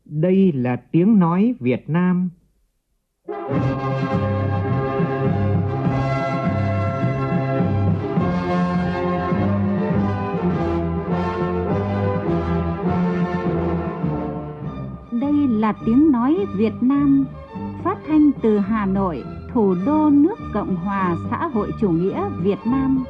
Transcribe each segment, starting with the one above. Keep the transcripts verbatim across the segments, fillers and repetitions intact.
Đây là tiếng nói Việt Nam. Đây là tiếng nói Việt Nam, phát thanh từ Hà Nội, thủ đô nước Cộng hòa xã hội chủ nghĩa Việt Nam.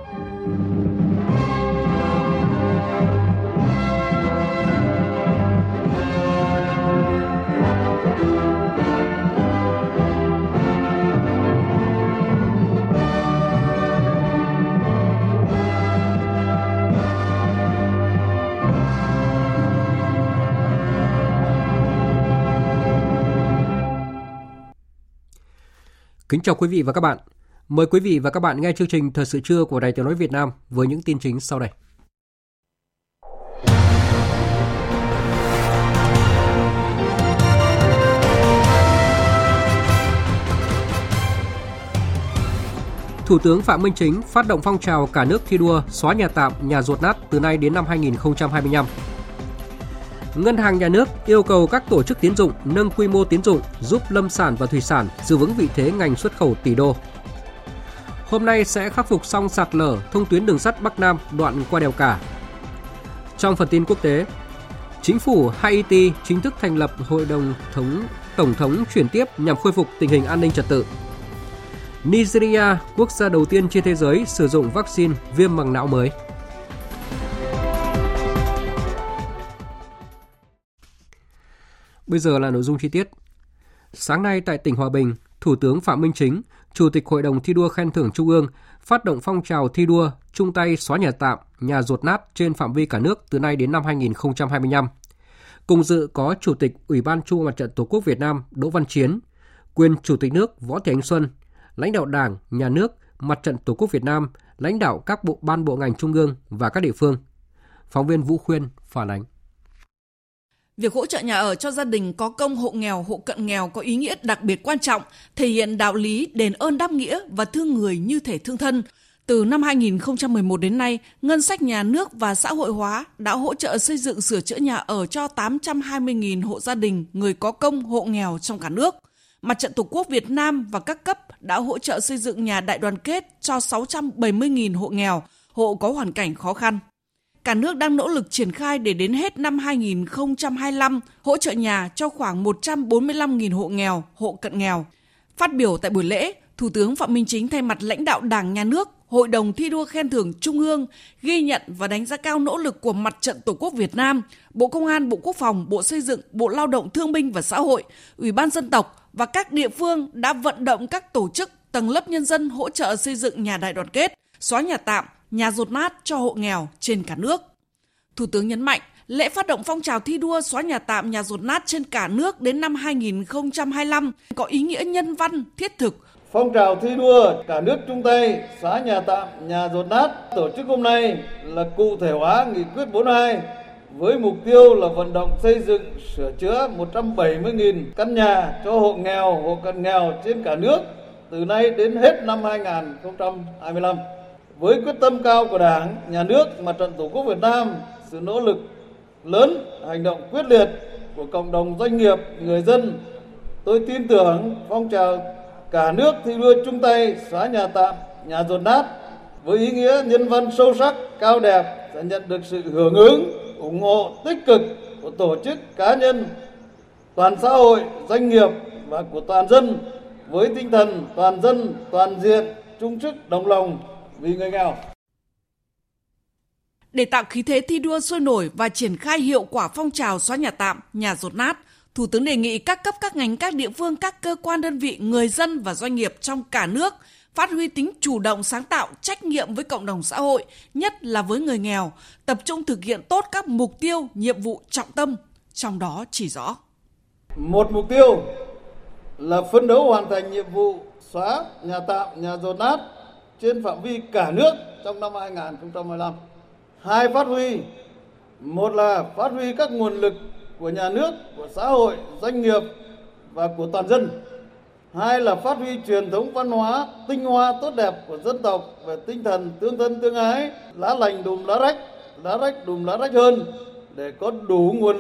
Kính chào quý vị và các bạn. Mời quý vị và các bạn nghe chương trình Thời sự trưa của Đài Tiếng nói Việt Nam với những tin chính sau đây. Thủ tướng Phạm Minh Chính phát động phong trào cả nước thi đua xóa nhà tạm, nhà dột nát từ nay đến năm hai nghìn không trăm hai mươi lăm. Ngân hàng Nhà nước yêu cầu các tổ chức tín dụng nâng quy mô tín dụng giúp lâm sản và thủy sản giữ vững vị thế ngành xuất khẩu tỷ đô. Hôm nay sẽ khắc phục xong sạt lở thông tuyến đường sắt Bắc Nam đoạn qua đèo Cả. Trong phần tin quốc tế, chính phủ Haiti chính thức thành lập Hội đồng thống Tổng thống chuyển tiếp nhằm khôi phục tình hình an ninh trật tự. Nigeria, quốc gia đầu tiên trên thế giới sử dụng vaccine viêm màng não mới. Bây giờ là nội dung chi tiết. Sáng nay tại tỉnh Hòa Bình, Thủ tướng Phạm Minh Chính, Chủ tịch Hội đồng thi đua khen thưởng Trung ương phát động phong trào thi đua chung tay xóa nhà tạm, nhà dột nát trên phạm vi cả nước từ nay đến năm hai nghìn không trăm hai mươi lăm. Cùng dự có Chủ tịch Ủy ban Trung ương Mặt trận Tổ quốc Việt Nam Đỗ Văn Chiến, quyền Chủ tịch nước Võ Thị Ánh Xuân, lãnh đạo Đảng, Nhà nước, Mặt trận Tổ quốc Việt Nam, lãnh đạo các bộ ban bộ ngành trung ương và các địa phương. Phóng viên Vũ Khuyên phản ánh. Việc hỗ trợ nhà ở cho gia đình có công hộ nghèo, hộ cận nghèo có ý nghĩa đặc biệt quan trọng, thể hiện đạo lý đền ơn đáp nghĩa và thương người như thể thương thân. Từ năm hai nghìn không trăm mười một đến nay, ngân sách nhà nước và xã hội hóa đã hỗ trợ xây dựng sửa chữa nhà ở cho tám trăm hai mươi nghìn hộ gia đình người có công hộ nghèo trong cả nước. Mặt trận Tổ quốc Việt Nam và các cấp đã hỗ trợ xây dựng nhà đại đoàn kết cho sáu trăm bảy mươi nghìn hộ nghèo, hộ có hoàn cảnh khó khăn. Cả nước đang nỗ lực triển khai để đến hết năm hai nghìn không trăm hai mươi lăm hỗ trợ nhà cho khoảng một trăm bốn mươi lăm nghìn hộ nghèo, hộ cận nghèo. Phát biểu tại buổi lễ, Thủ tướng Phạm Minh Chính thay mặt lãnh đạo Đảng, Nhà nước, Hội đồng thi đua khen thưởng Trung ương ghi nhận và đánh giá cao nỗ lực của Mặt trận Tổ quốc Việt Nam, Bộ Công an, Bộ Quốc phòng, Bộ Xây dựng, Bộ Lao động Thương binh và Xã hội, Ủy ban Dân tộc và các địa phương đã vận động các tổ chức, tầng lớp nhân dân hỗ trợ xây dựng nhà đại đoàn kết, xóa nhà tạm, nhà dột nát cho hộ nghèo trên cả nước. Thủ tướng nhấn mạnh, lễ phát động phong trào thi đua xóa nhà tạm, nhà dột nát trên cả nước đến năm hai nghìn không trăm hai mươi lăm có ý nghĩa nhân văn, thiết thực. Phong trào thi đua cả nước chung tay xóa nhà tạm, nhà dột nát tổ chức hôm nay là cụ thể hóa nghị quyết bốn mươi hai với mục tiêu là vận động xây dựng, sửa chữa một trăm bảy mươi nghìn căn nhà cho hộ nghèo, hộ cận nghèo trên cả nước từ nay đến hết năm hai nghìn không trăm hai mươi lăm. Với quyết tâm cao của Đảng, Nhà nước, Mặt trận Tổ quốc Việt Nam, sự nỗ lực lớn, hành động quyết liệt của cộng đồng doanh nghiệp, người dân, tôi tin tưởng phong trào cả nước thi đua chung tay xóa nhà tạm, nhà dột nát với ý nghĩa nhân văn sâu sắc, cao đẹp sẽ nhận được sự hưởng ứng, ủng hộ tích cực của tổ chức, cá nhân, toàn xã hội, doanh nghiệp và của toàn dân với tinh thần toàn dân, toàn diện, chung sức, đồng lòng vì người nghèo. Để tạo khí thế thi đua sôi nổi và triển khai hiệu quả phong trào xóa nhà tạm, nhà dột nát, Thủ tướng đề nghị các cấp, các ngành, các địa phương, các cơ quan đơn vị, người dân và doanh nghiệp trong cả nước phát huy tính chủ động, sáng tạo, trách nhiệm với cộng đồng xã hội, nhất là với người nghèo, tập trung thực hiện tốt các mục tiêu, nhiệm vụ trọng tâm, trong đó chỉ rõ. Một mục tiêu là phấn đấu hoàn thành nhiệm vụ xóa nhà tạm, nhà dột nát trên phạm vi cả nước trong năm hai nghìn không trăm hai mươi lăm. Hai, phát huy. Một là phát huy các nguồn lực của nhà nước, của xã hội, doanh nghiệp và của toàn dân. Hai là phát huy truyền thống văn hóa tinh hoa tốt đẹp của dân tộc về tinh thần tương thân tương ái, lá lành đùm lá rách, lá rách đùm lá rách hơn để có đủ nguồn lực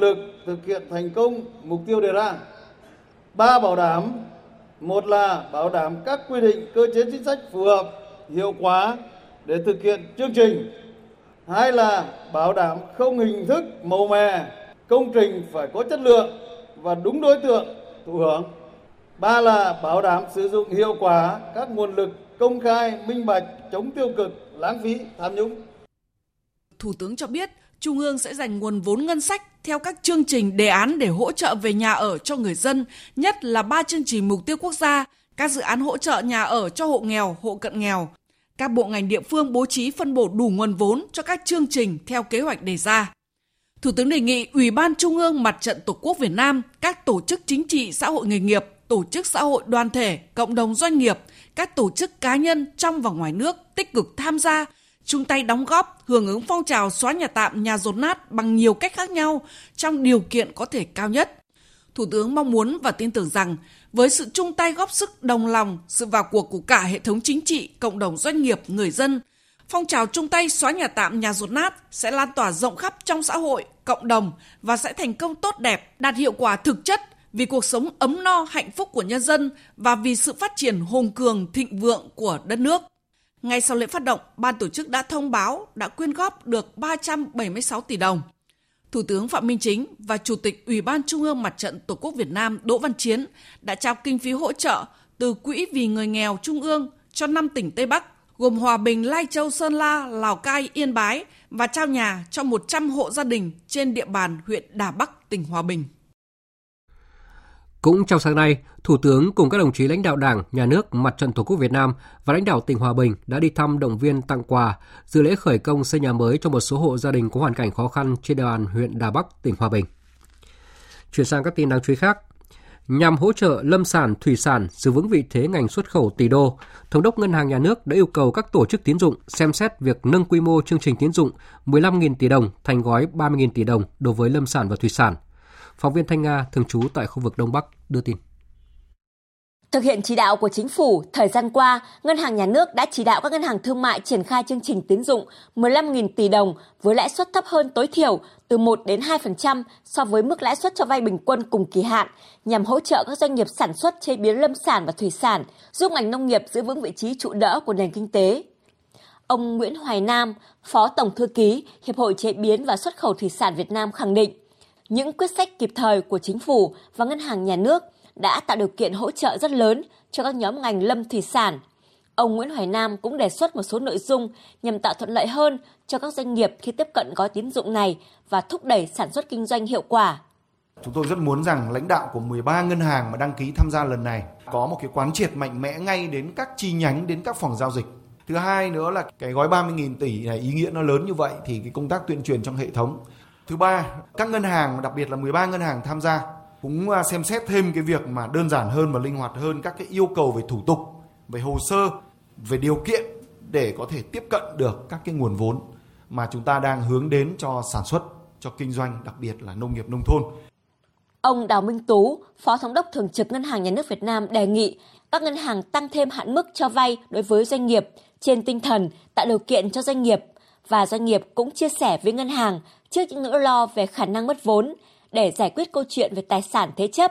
thực hiện thành công mục tiêu đề ra. Ba bảo đảm, một là bảo đảm các quy định cơ chế chính sách phù hợp, hiệu quả để thực hiện chương trình. Hai là bảo đảm không hình thức màu mè, công trình phải có chất lượng và đúng đối tượng thụ hưởng. Ba là bảo đảm sử dụng hiệu quả các nguồn lực công khai, minh bạch, chống tiêu cực, lãng phí, tham nhũng. Thủ tướng cho biết, Trung ương sẽ dành nguồn vốn ngân sách theo các chương trình đề án để hỗ trợ về nhà ở cho người dân, nhất là ba chương trình mục tiêu quốc gia, các dự án hỗ trợ nhà ở cho hộ nghèo, hộ cận nghèo. Các bộ ngành địa phương bố trí phân bổ đủ nguồn vốn cho các chương trình theo kế hoạch đề ra. Thủ tướng đề nghị Ủy ban Trung ương Mặt trận Tổ quốc Việt Nam, các tổ chức chính trị xã hội nghề nghiệp, tổ chức xã hội đoàn thể, cộng đồng doanh nghiệp, các tổ chức cá nhân trong và ngoài nước tích cực tham gia, chung tay đóng góp, hưởng ứng phong trào xóa nhà tạm, nhà dột nát bằng nhiều cách khác nhau trong điều kiện có thể cao nhất. Thủ tướng mong muốn và tin tưởng rằng với sự chung tay góp sức đồng lòng, sự vào cuộc của cả hệ thống chính trị, cộng đồng doanh nghiệp, người dân, phong trào chung tay xóa nhà tạm, nhà dột nát sẽ lan tỏa rộng khắp trong xã hội, cộng đồng và sẽ thành công tốt đẹp, đạt hiệu quả thực chất vì cuộc sống ấm no, hạnh phúc của nhân dân và vì sự phát triển hùng cường, thịnh vượng của đất nước. Ngay sau lễ phát động, ban tổ chức đã thông báo đã quyên góp được ba trăm bảy mươi sáu tỷ đồng. Thủ tướng Phạm Minh Chính và Chủ tịch Ủy ban Trung ương Mặt trận Tổ quốc Việt Nam Đỗ Văn Chiến đã trao kinh phí hỗ trợ từ Quỹ vì người nghèo Trung ương cho năm tỉnh Tây Bắc, gồm Hòa Bình, Lai Châu, Sơn La, Lào Cai, Yên Bái và trao nhà cho một trăm hộ gia đình trên địa bàn huyện Đà Bắc, tỉnh Hòa Bình. Cũng trong sáng nay, Thủ tướng cùng các đồng chí lãnh đạo Đảng, Nhà nước, Mặt trận Tổ quốc Việt Nam và lãnh đạo tỉnh Hòa Bình đã đi thăm, động viên, tặng quà, dự lễ khởi công xây nhà mới cho một số hộ gia đình có hoàn cảnh khó khăn trên địa bàn huyện Đà Bắc, tỉnh Hòa Bình. Chuyển sang các tin đáng chú ý khác. Nhằm hỗ trợ lâm sản, thủy sản giữ vững vị thế ngành xuất khẩu tỷ đô, Thống đốc Ngân hàng Nhà nước đã yêu cầu các tổ chức tín dụng xem xét việc nâng quy mô chương trình tín dụng mười lăm nghìn tỷ đồng thành gói ba mươi nghìn tỷ đồng đối với lâm sản và thủy sản. Phóng viên Thanh Nga thường trú tại khu vực Đông Bắc đưa tin. Thực hiện chỉ đạo của Chính phủ, thời gian qua, Ngân hàng Nhà nước đã chỉ đạo các ngân hàng thương mại triển khai chương trình tín dụng mười lăm nghìn tỷ đồng với lãi suất thấp hơn tối thiểu từ một đến hai phần trăm so với mức lãi suất cho vay bình quân cùng kỳ hạn, nhằm hỗ trợ các doanh nghiệp sản xuất chế biến lâm sản và thủy sản, giúp ngành nông nghiệp giữ vững vị trí trụ đỡ của nền kinh tế. Ông Nguyễn Hoài Nam, Phó Tổng Thư ký Hiệp hội Chế biến và Xuất khẩu Thủy sản Việt Nam khẳng định, những quyết sách kịp thời của Chính phủ và Ngân hàng Nhà nước đã tạo điều kiện hỗ trợ rất lớn cho các nhóm ngành lâm thủy sản. Ông Nguyễn Hoài Nam cũng đề xuất một số nội dung nhằm tạo thuận lợi hơn cho các doanh nghiệp khi tiếp cận gói tín dụng này và thúc đẩy sản xuất kinh doanh hiệu quả. Chúng tôi rất muốn rằng lãnh đạo của mười ba ngân hàng mà đăng ký tham gia lần này có một cái quán triệt mạnh mẽ ngay đến các chi nhánh, đến các phòng giao dịch. Thứ hai nữa là cái gói ba mươi nghìn tỷ này ý nghĩa nó lớn như vậy thì cái công tác tuyên truyền trong hệ thống. Thứ ba, các ngân hàng, đặc biệt là mười ba ngân hàng tham gia cũng xem xét thêm cái việc mà đơn giản hơn và linh hoạt hơn các cái yêu cầu về thủ tục, về hồ sơ, về điều kiện để có thể tiếp cận được các cái nguồn vốn mà chúng ta đang hướng đến cho sản xuất, cho kinh doanh, đặc biệt là nông nghiệp nông thôn. Ông Đào Minh Tú, Phó Thống đốc Thường trực Ngân hàng Nhà nước Việt Nam đề nghị các ngân hàng tăng thêm hạn mức cho vay đối với doanh nghiệp trên tinh thần tạo điều kiện cho doanh nghiệp, và doanh nghiệp cũng chia sẻ với ngân hàng trước những nỗi lo về khả năng mất vốn để giải quyết câu chuyện về tài sản thế chấp.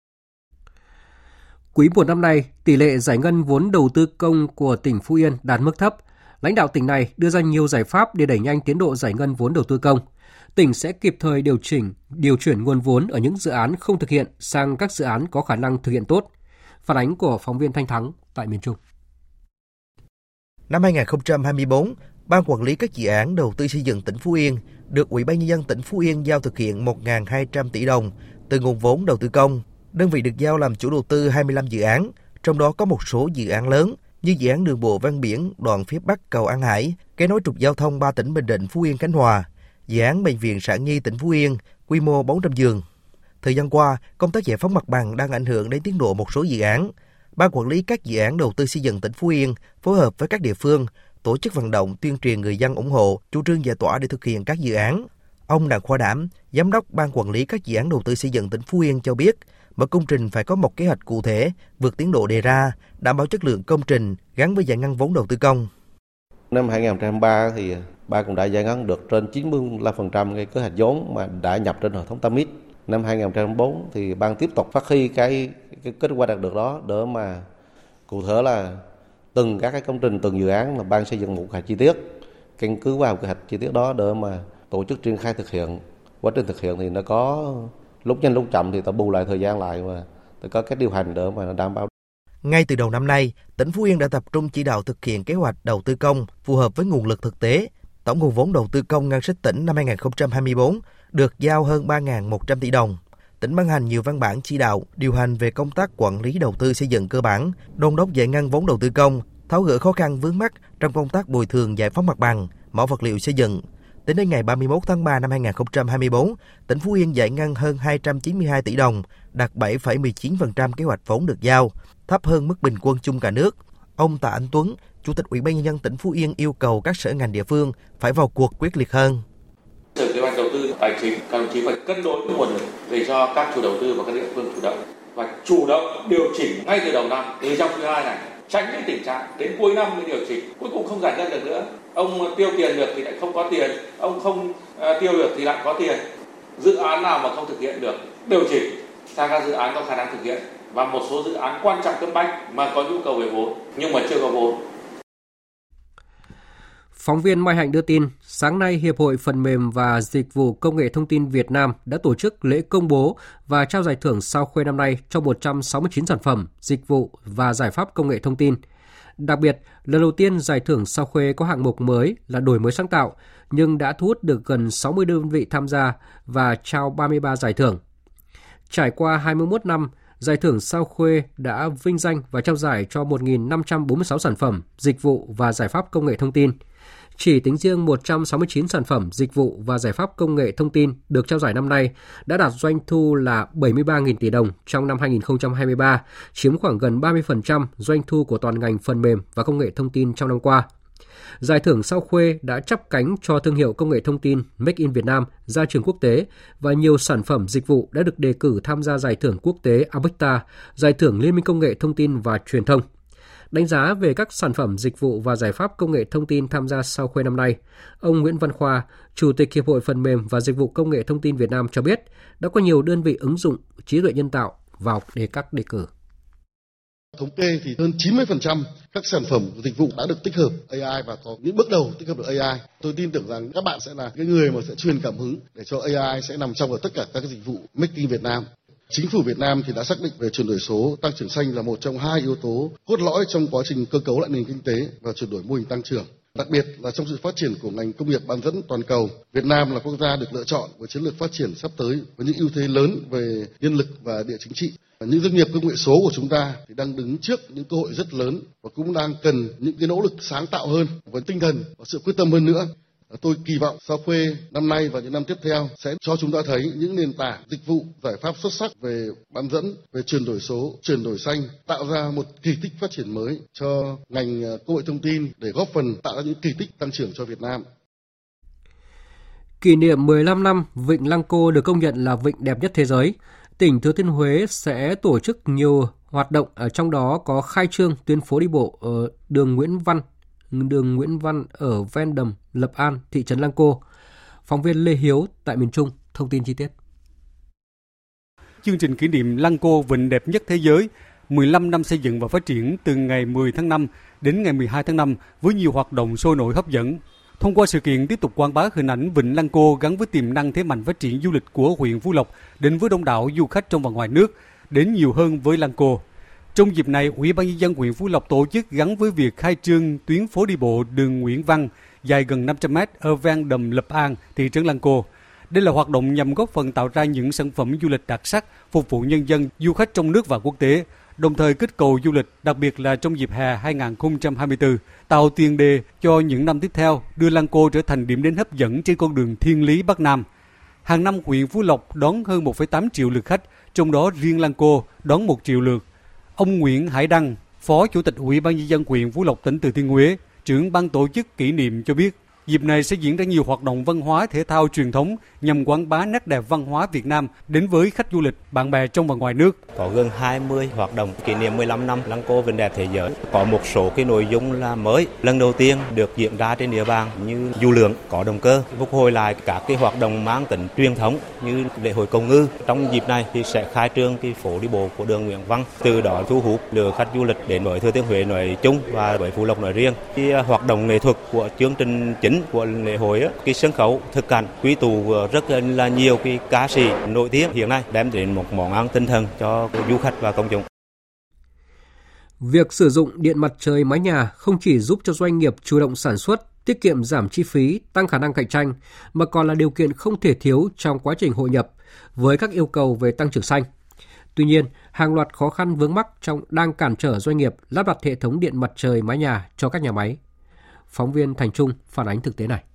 Quý một năm nay, tỷ lệ giải ngân vốn đầu tư công của tỉnh Phú Yên đạt mức thấp. Lãnh đạo tỉnh này đưa ra nhiều giải pháp để đẩy nhanh tiến độ giải ngân vốn đầu tư công. Tỉnh sẽ kịp thời điều chỉnh, điều chuyển nguồn vốn ở những dự án không thực hiện sang các dự án có khả năng thực hiện tốt. Phản ánh của phóng viên Thanh Thắng tại miền Trung. Năm hai không hai tư, Ban Quản lý các dự án đầu tư xây dựng tỉnh Phú Yên được Ủy ban Nhân dân tỉnh Phú Yên giao thực hiện một nghìn hai trăm tỷ đồng từ nguồn vốn đầu tư công. Đơn vị được giao làm chủ đầu tư hai mươi lăm dự án, trong đó có một số dự án lớn như dự án đường bộ ven biển đoạn phía Bắc cầu An Hải, kết nối trục giao thông ba tỉnh Bình Định, Phú Yên, Khánh Hòa, dự án Bệnh viện Sản Nhi tỉnh Phú Yên, quy mô bốn trăm giường. Thời gian qua, công tác giải phóng mặt bằng đang ảnh hưởng đến tiến độ một số dự án. Ban Quản lý các dự án đầu tư xây dựng tỉnh Phú Yên phối hợp với các địa phương tổ chức vận động tuyên truyền người dân ủng hộ chủ trương giải tỏa để thực hiện các dự án. Ông Đặng Khoa Đảm, Giám đốc Ban Quản lý các dự án đầu tư xây dựng tỉnh Phú Yên cho biết, mỗi công trình phải có một kế hoạch cụ thể, vượt tiến độ đề ra, đảm bảo chất lượng công trình gắn với giải ngân vốn đầu tư công. Năm hai không hai ba thì Ban cũng đã giải ngân được trên chín mươi lăm phần trăm cái kế hoạch vốn mà đã nhập trên hệ thống Tamit. Năm hai nghìn không trăm lẻ bốn thì ban tiếp tục phát huy cái, cái kết quả đạt được đó để mà cụ thể là từng các cái công trình, từng dự án là ban xây dựng một kế hoạch chi tiết, căn cứ vào kế hoạch chi tiết đó để mà tổ chức triển khai thực hiện. Quá trình thực hiện thì nó có lúc nhanh lúc chậm thì ta bù lại thời gian lại và có cái điều hành để mà đảm bảo. Ngay từ đầu năm nay, tỉnh Phú Yên đã tập trung chỉ đạo thực hiện kế hoạch đầu tư công phù hợp với nguồn lực thực tế. Tổng nguồn vốn đầu tư công ngân sách tỉnh năm hai nghìn không trăm hai mươi tư được giao hơn ba nghìn một trăm tỷ đồng. Tỉnh ban hành nhiều văn bản chỉ đạo, điều hành về công tác quản lý đầu tư xây dựng cơ bản, đôn đốc giải ngân vốn đầu tư công, tháo gỡ khó khăn vướng mắc trong công tác bồi thường giải phóng mặt bằng, mỏ vật liệu xây dựng. Tính đến ngày ba mươi mốt tháng ba năm hai nghìn không trăm hai mươi tư, tỉnh Phú Yên giải ngân hơn hai trăm chín mươi hai tỷ đồng, đạt bảy phẩy mười chín phần trăm kế hoạch vốn được giao, thấp hơn mức bình quân chung cả nước. Ông Tạ Anh Tuấn, Chủ tịch Ủy ban nhân dân tỉnh Phú Yên yêu cầu các sở ngành địa phương phải vào cuộc quyết liệt hơn. Sở kế hoạch đầu tư tài chính, các đồng chí phải cân đối nguồn lực để cho các chủ đầu tư và các địa phương chủ động và chủ động điều chỉnh ngay từ đầu năm, từ trong quý hai này, tránh cái tình trạng đến cuối năm mới điều chỉnh, cuối cùng không giải ngân được nữa. Ông tiêu tiền được thì lại không có tiền, ông không uh, tiêu được thì lại có tiền. Dự án nào mà không thực hiện được, điều chỉnh sang các dự án có khả năng thực hiện, và một số dự án quan trọng cấp bách mà có nhu cầu về vốn nhưng mà chưa có vốn. Phóng viên Mai Hạnh đưa tin, sáng nay Hiệp hội Phần mềm và Dịch vụ Công nghệ Thông tin Việt Nam đã tổ chức lễ công bố và trao giải thưởng Sao Khuê năm nay cho một trăm sáu mươi chín sản phẩm, dịch vụ và giải pháp công nghệ thông tin. Đặc biệt, lần đầu tiên giải thưởng Sao Khuê có hạng mục mới là đổi mới sáng tạo, nhưng đã thu hút được gần sáu mươi đơn vị tham gia và trao ba mươi ba giải thưởng. Trải qua hai mươi mốt năm, giải thưởng Sao Khuê đã vinh danh và trao giải cho một nghìn năm trăm bốn mươi sáu sản phẩm, dịch vụ và giải pháp công nghệ thông tin. Chỉ tính riêng một trăm sáu mươi chín sản phẩm, dịch vụ và giải pháp công nghệ thông tin được trao giải năm nay đã đạt doanh thu là bảy mươi ba nghìn tỷ đồng trong năm hai nghìn không trăm hai mươi ba, chiếm khoảng gần ba mươi phần trăm doanh thu của toàn ngành phần mềm và công nghệ thông tin trong năm qua. Giải thưởng Sao Khuê đã chắp cánh cho thương hiệu công nghệ thông tin Make in Việt Nam ra trường quốc tế và nhiều sản phẩm dịch vụ đã được đề cử tham gia giải thưởng quốc tế Abecta, giải thưởng Liên minh Công nghệ Thông tin và Truyền thông. Đánh giá về các sản phẩm, dịch vụ và giải pháp công nghệ thông tin tham gia Sao Khuê năm nay, ông Nguyễn Văn Khoa, Chủ tịch Hiệp hội Phần mềm và Dịch vụ Công nghệ Thông tin Việt Nam cho biết đã có nhiều đơn vị ứng dụng trí tuệ nhân tạo vào đề các đề cử. Thống kê thì hơn chín mươi phần trăm các sản phẩm dịch vụ đã được tích hợp a i và có những bước đầu tích hợp được a i. Tôi tin tưởng rằng các bạn sẽ là cái người mà sẽ truyền cảm hứng để cho a i sẽ nằm trong ở tất cả các dịch vụ Make in Việt Nam. Chính phủ Việt Nam thì đã xác định về chuyển đổi số, tăng trưởng xanh là một trong hai yếu tố cốt lõi trong quá trình cơ cấu lại nền kinh tế và chuyển đổi mô hình tăng trưởng. Đặc biệt là trong sự phát triển của ngành công nghiệp bán dẫn toàn cầu, Việt Nam là quốc gia được lựa chọn với chiến lược phát triển sắp tới với những ưu thế lớn về nhân lực và địa chính trị. Những doanh nghiệp công nghệ số của chúng ta thì đang đứng trước những cơ hội rất lớn và cũng đang cần những cái nỗ lực sáng tạo hơn với tinh thần và sự quyết tâm hơn nữa. Tôi kỳ vọng Sao Khuê năm nay và những năm tiếp theo sẽ cho chúng ta thấy những nền tảng dịch vụ, giải pháp xuất sắc về bán dẫn, về chuyển đổi số, chuyển đổi xanh, tạo ra một kỳ tích phát triển mới cho ngành công nghệ thông tin để góp phần tạo ra những kỳ tích tăng trưởng cho Việt Nam. Kỷ niệm mười lăm năm Vịnh Lăng Cô được công nhận là vịnh đẹp nhất thế giới, tỉnh Thừa Thiên Huế sẽ tổ chức nhiều hoạt động, ở trong đó có khai trương tuyến phố đi bộ ở đường Nguyễn Văn, đường Nguyễn Văn ở ven đầm Lập An, thị trấn Lăng Cô. Phóng viên Lê Hiếu tại miền Trung thông tin chi tiết. Chương trình kỷ niệm Lăng Cô vịnh đẹp nhất thế giới, mười lăm năm xây dựng và phát triển từ ngày mười tháng năm đến ngày mười hai tháng năm với nhiều hoạt động sôi nổi hấp dẫn. Thông qua sự kiện tiếp tục quảng bá hình ảnh Vịnh Lăng Cô gắn với tiềm năng thế mạnh phát triển du lịch của huyện Phú Lộc đến với đông đảo du khách trong và ngoài nước, đến nhiều hơn với Lăng Cô. Trong dịp này, Ủy ban nhân dân huyện Phú Lộc tổ chức gắn với việc khai trương tuyến phố đi bộ đường Nguyễn Văn dài gần năm trăm mét ở ven đầm Lập An, thị trấn Lăng Cô. Đây là hoạt động nhằm góp phần tạo ra những sản phẩm du lịch đặc sắc phục vụ nhân dân, du khách trong nước và quốc tế, đồng thời kích cầu du lịch, đặc biệt là trong dịp hè hai không hai tư, tạo tiền đề cho những năm tiếp theo đưa Lăng Cô trở thành điểm đến hấp dẫn trên con đường thiên lý Bắc Nam. Hàng năm, huyện Phú Lộc đón hơn một phẩy tám triệu lượt khách, trong đó riêng Lăng Cô đón một triệu lượt. Ông Nguyễn Hải Đăng, Phó Chủ tịch Ủy ban nhân dân huyện Phú Lộc tỉnh Thừa Thiên Huế, trưởng ban tổ chức kỷ niệm cho biết. Dịp này sẽ diễn ra nhiều hoạt động văn hóa thể thao truyền thống nhằm quảng bá nét đẹp văn hóa Việt Nam đến với khách du lịch, bạn bè trong và ngoài nước. Có gần hai mươi hoạt động kỷ niệm mười lăm năm Lăng Cô vẻ đẹp thế giới. Có một số cái nội dung là mới, lần đầu tiên được diễn ra trên địa bàn như dù lượn, có động cơ, phục hồi lại các cái hoạt động mang tính truyền thống như lễ hội cầu ngư. Trong dịp này thì sẽ khai trương cái phố đi bộ của đường Nguyễn Văn, từ đó thu hút lượng khách du lịch đến với Thừa Thiên Huế nói chung và với Phú Lộc nói riêng. Cái hoạt động nghệ thuật của chương trình chính của lễ hội á, cái sân khấu thực cảnh quy tụ rất là nhiều cái ca sĩ nổi tiếng hiện nay, đem đến một món ăn tinh thần cho du khách và công chúng. Việc sử dụng điện mặt trời mái nhà không chỉ giúp cho doanh nghiệp chủ động sản xuất, tiết kiệm giảm chi phí, tăng khả năng cạnh tranh, mà còn là điều kiện không thể thiếu trong quá trình hội nhập với các yêu cầu về tăng trưởng xanh. Tuy nhiên, hàng loạt khó khăn vướng mắc trong đang cản trở doanh nghiệp lắp đặt hệ thống điện mặt trời mái nhà cho các nhà máy. Phóng viên Thành Trung phản ánh thực tế này.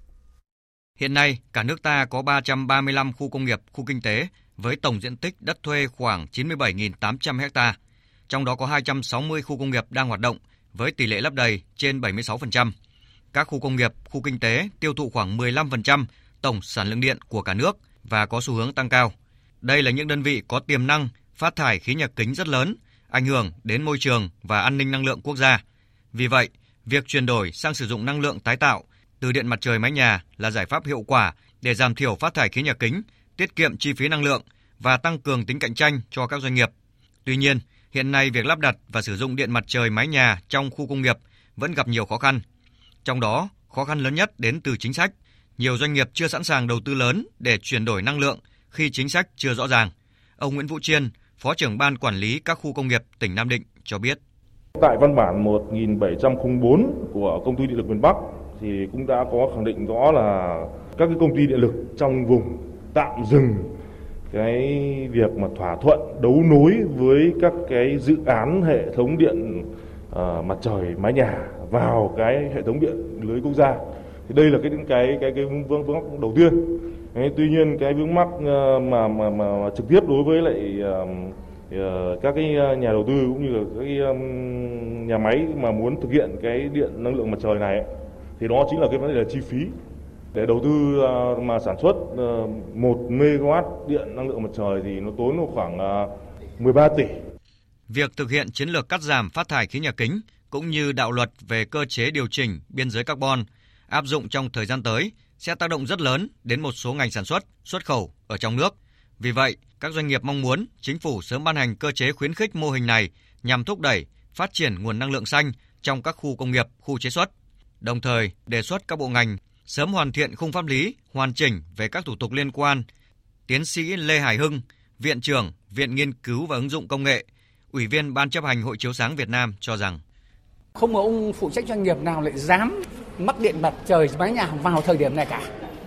Hiện nay, cả nước ta có ba trăm ba mươi lăm khu công nghiệp, khu kinh tế với tổng diện tích đất thuê khoảng chín mươi bảy nghìn tám trăm ha. Trong đó có hai trăm sáu mươi khu công nghiệp đang hoạt động với tỷ lệ lấp đầy trên bảy mươi sáu phần trăm. Các khu công nghiệp, khu kinh tế tiêu thụ khoảng mười lăm phần trăm tổng sản lượng điện của cả nước và có xu hướng tăng cao. Đây là những đơn vị có tiềm năng phát thải khí nhà kính rất lớn, ảnh hưởng đến môi trường và an ninh năng lượng quốc gia. Vì vậy, việc chuyển đổi sang sử dụng năng lượng tái tạo từ điện mặt trời mái nhà là giải pháp hiệu quả để giảm thiểu phát thải khí nhà kính, tiết kiệm chi phí năng lượng và tăng cường tính cạnh tranh cho các doanh nghiệp. Tuy nhiên, hiện nay việc lắp đặt và sử dụng điện mặt trời mái nhà trong khu công nghiệp vẫn gặp nhiều khó khăn. Trong đó, khó khăn lớn nhất đến từ chính sách. Nhiều doanh nghiệp chưa sẵn sàng đầu tư lớn để chuyển đổi năng lượng khi chính sách chưa rõ ràng. Ông Nguyễn Vũ Chiên, Phó trưởng Ban Quản lý các khu công nghiệp tỉnh Nam Định cho biết. Tại văn bản một nghìn bảy trăm lẻ bốn của Công ty Điện lực miền Bắc thì cũng đã có khẳng định rõ là các cái công ty điện lực trong vùng tạm dừng cái việc mà thỏa thuận đấu nối với các cái dự án hệ thống điện uh, mặt trời mái nhà vào cái hệ thống điện lưới quốc gia. Thì đây là cái cái cái cái vướng vướng mắc đầu tiên. Đấy, tuy nhiên cái vướng mắc uh, mà, mà mà mà trực tiếp đối với lại uh, uh, các cái nhà đầu tư cũng như là các cái um, nhà máy mà muốn thực hiện cái điện năng lượng mặt trời này ấy, thì đó chính là cái vấn đề là chi phí. Để đầu tư uh, mà sản xuất uh, một mê ga oát điện năng lượng mặt trời thì nó tốn khoảng uh, mười ba tỷ. Việc thực hiện chiến lược cắt giảm phát thải khí nhà kính cũng như đạo luật về cơ chế điều chỉnh biên giới carbon áp dụng trong thời gian tới sẽ tác động rất lớn đến một số ngành sản xuất, xuất khẩu ở trong nước. Vì vậy, các doanh nghiệp mong muốn chính phủ sớm ban hành cơ chế khuyến khích mô hình này nhằm thúc đẩy phát triển nguồn năng lượng xanh trong các khu công nghiệp, khu chế xuất. Đồng thời, đề xuất các bộ ngành sớm hoàn thiện khung pháp lý, hoàn chỉnh về các thủ tục liên quan. Tiến sĩ Lê Hải Hưng, Viện trưởng Viện Nghiên cứu và Ứng dụng Công nghệ, Ủy viên Ban chấp hành Hội Chiếu sáng Việt Nam cho rằng không có ông phụ trách doanh nghiệp nào lại dám mắc điện mặt trời mái nhà vào thời điểm này cả.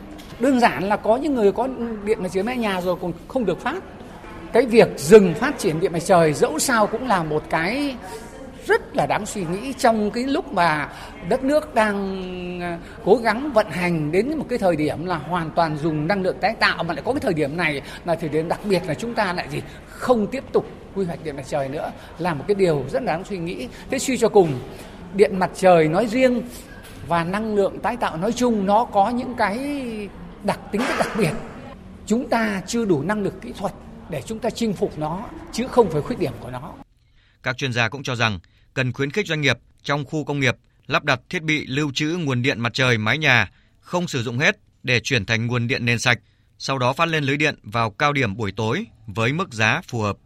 Đơn giản là có những người có điện mặt trời mái nhà rồi còn không được phát. Cái việc dừng phát triển điện mặt trời dẫu sao cũng là một cái rất là đáng suy nghĩ trong cái lúc mà đất nước đang cố gắng vận hành đến một cái thời điểm là hoàn toàn dùng năng lượng tái tạo, mà lại có cái thời điểm này là thời điểm đặc biệt là chúng ta lại gì không tiếp tục quy hoạch điện mặt trời nữa, là một cái điều rất đáng suy nghĩ. Thế suy cho cùng, điện mặt trời nói riêng và năng lượng tái tạo nói chung nó có những cái đặc tính rất đặc biệt. Chúng ta chưa đủ năng lực kỹ thuật để chúng ta chinh phục nó, chứ không phải khuyết điểm của nó. Các chuyên gia cũng cho rằng cần khuyến khích doanh nghiệp trong khu công nghiệp lắp đặt thiết bị lưu trữ nguồn điện mặt trời mái nhà không sử dụng hết để chuyển thành nguồn điện nền sạch, sau đó phát lên lưới điện vào cao điểm buổi tối với mức giá phù hợp.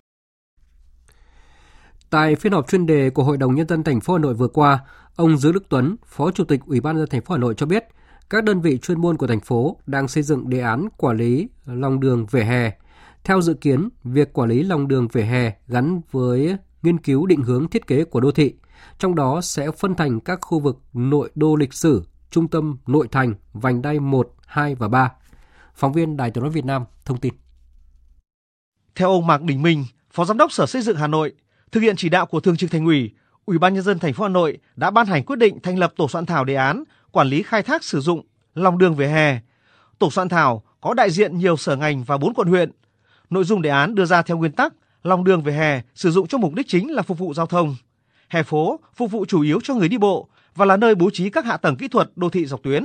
Tại phiên họp chuyên đề của Hội đồng Nhân dân thành phố Hà Nội vừa qua, ông Dương Đức Tuấn, Phó Chủ tịch Ủy ban nhân dân thành phố Hà Nội cho biết, các đơn vị chuyên môn của thành phố đang xây dựng đề án quản lý lòng đường vỉa hè. Theo dự kiến, việc quản lý lòng đường vỉa hè gắn với nghiên cứu định hướng thiết kế của đô thị, trong đó sẽ phân thành các khu vực nội đô lịch sử, trung tâm nội thành, vành đai một, hai và ba. Phóng viên Đài Tiếng nói Việt Nam thông tin. Theo ông Mạc Đình Minh, Phó Giám đốc Sở Xây dựng Hà Nội, thực hiện chỉ đạo của Thường trực Thành ủy, Ủy ban nhân dân thành phố Hà Nội đã ban hành quyết định thành lập tổ soạn thảo đề án quản lý khai thác sử dụng lòng đường vỉa hè. Tổ soạn thảo có đại diện nhiều sở ngành và bốn quận huyện. Nội dung đề án đưa ra theo nguyên tắc lòng đường vỉa hè sử dụng cho mục đích chính là phục vụ giao thông, hè phố phục vụ chủ yếu cho người đi bộ và là nơi bố trí các hạ tầng kỹ thuật đô thị dọc tuyến.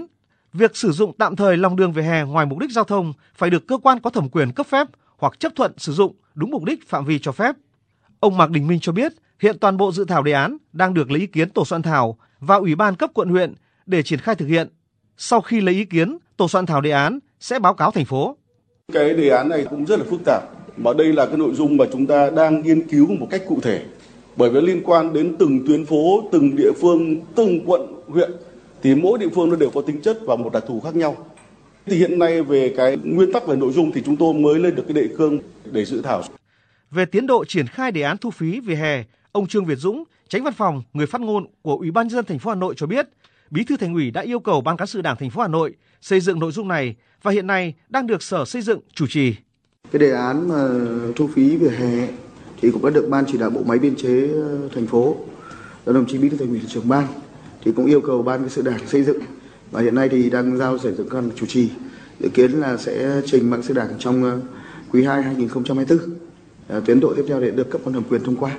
Việc sử dụng tạm thời lòng đường vỉa hè ngoài mục đích giao thông phải được cơ quan có thẩm quyền cấp phép hoặc chấp thuận sử dụng đúng mục đích phạm vi cho phép. Ông Mạc Đình Minh cho biết, hiện toàn bộ dự thảo đề án đang được lấy ý kiến tổ soạn thảo và Ủy ban cấp quận huyện để triển khai thực hiện. Sau khi lấy ý kiến, tổ soạn thảo đề án sẽ báo cáo thành phố. Cái đề án này cũng rất là phức tạp, mà đây là cái nội dung mà chúng ta đang nghiên cứu một cách cụ thể. Bởi vì liên quan đến từng tuyến phố, từng địa phương, từng quận, huyện, thì mỗi địa phương nó đều có tính chất và một đặc thù khác nhau. Thì hiện nay về cái nguyên tắc về nội dung thì chúng tôi mới lên được cái đề cương để dự thảo. Về tiến độ triển khai đề án thu phí vỉa hè, ông Trương Việt Dũng, Chánh Văn phòng, người phát ngôn của Ủy ban nhân dân thành phố Hà Nội cho biết, Bí thư Thành ủy đã yêu cầu Ban Cán sự Đảng thành phố Hà Nội xây dựng nội dung này và hiện nay đang được Sở Xây dựng chủ trì. Cái đề án mà thu phí vỉa hè thì cũng đã được Ban chỉ đạo bộ máy biên chế thành phố, đồng chí Bí thư Thành ủy trưởng ban thì cũng yêu cầu Ban Cán sự Đảng xây dựng và hiện nay thì đang giao Sở Xây dựng chủ trì, dự kiến là sẽ trình Ban Cán sự Đảng trong quý hai hai nghìn không trăm hai mươi tư. Tiến độ tiếp theo để được cấp có thẩm quyền thông qua.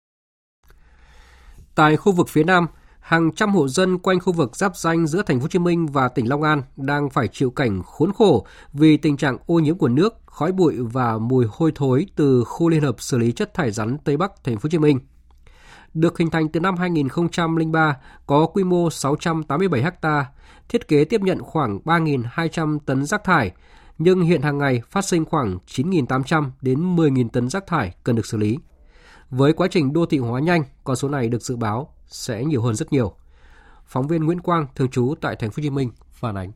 Tại khu vực phía Nam, hàng trăm hộ dân quanh khu vực giáp ranh giữa thành phố Hồ Chí Minh và tỉnh Long An đang phải chịu cảnh khốn khổ vì tình trạng ô nhiễm nguồn nước, khói bụi và mùi hôi thối từ khu liên hợp xử lý chất thải rắn Tây Bắc thành phố Hồ Chí Minh. Được hình thành từ năm hai nghìn không trăm lẻ ba, có quy mô sáu trăm tám mươi bảy ha, thiết kế tiếp nhận khoảng ba nghìn hai trăm tấn rác thải, nhưng hiện hàng ngày phát sinh khoảng chín nghìn tám trăm đến mười nghìn tấn rác thải cần được xử lý. Với quá trình đô thị hóa nhanh, con số này được dự báo sẽ nhiều hơn rất nhiều. Phóng viên Nguyễn Quang, thường trú tại thành phố Hồ Chí Minh, phản ánh.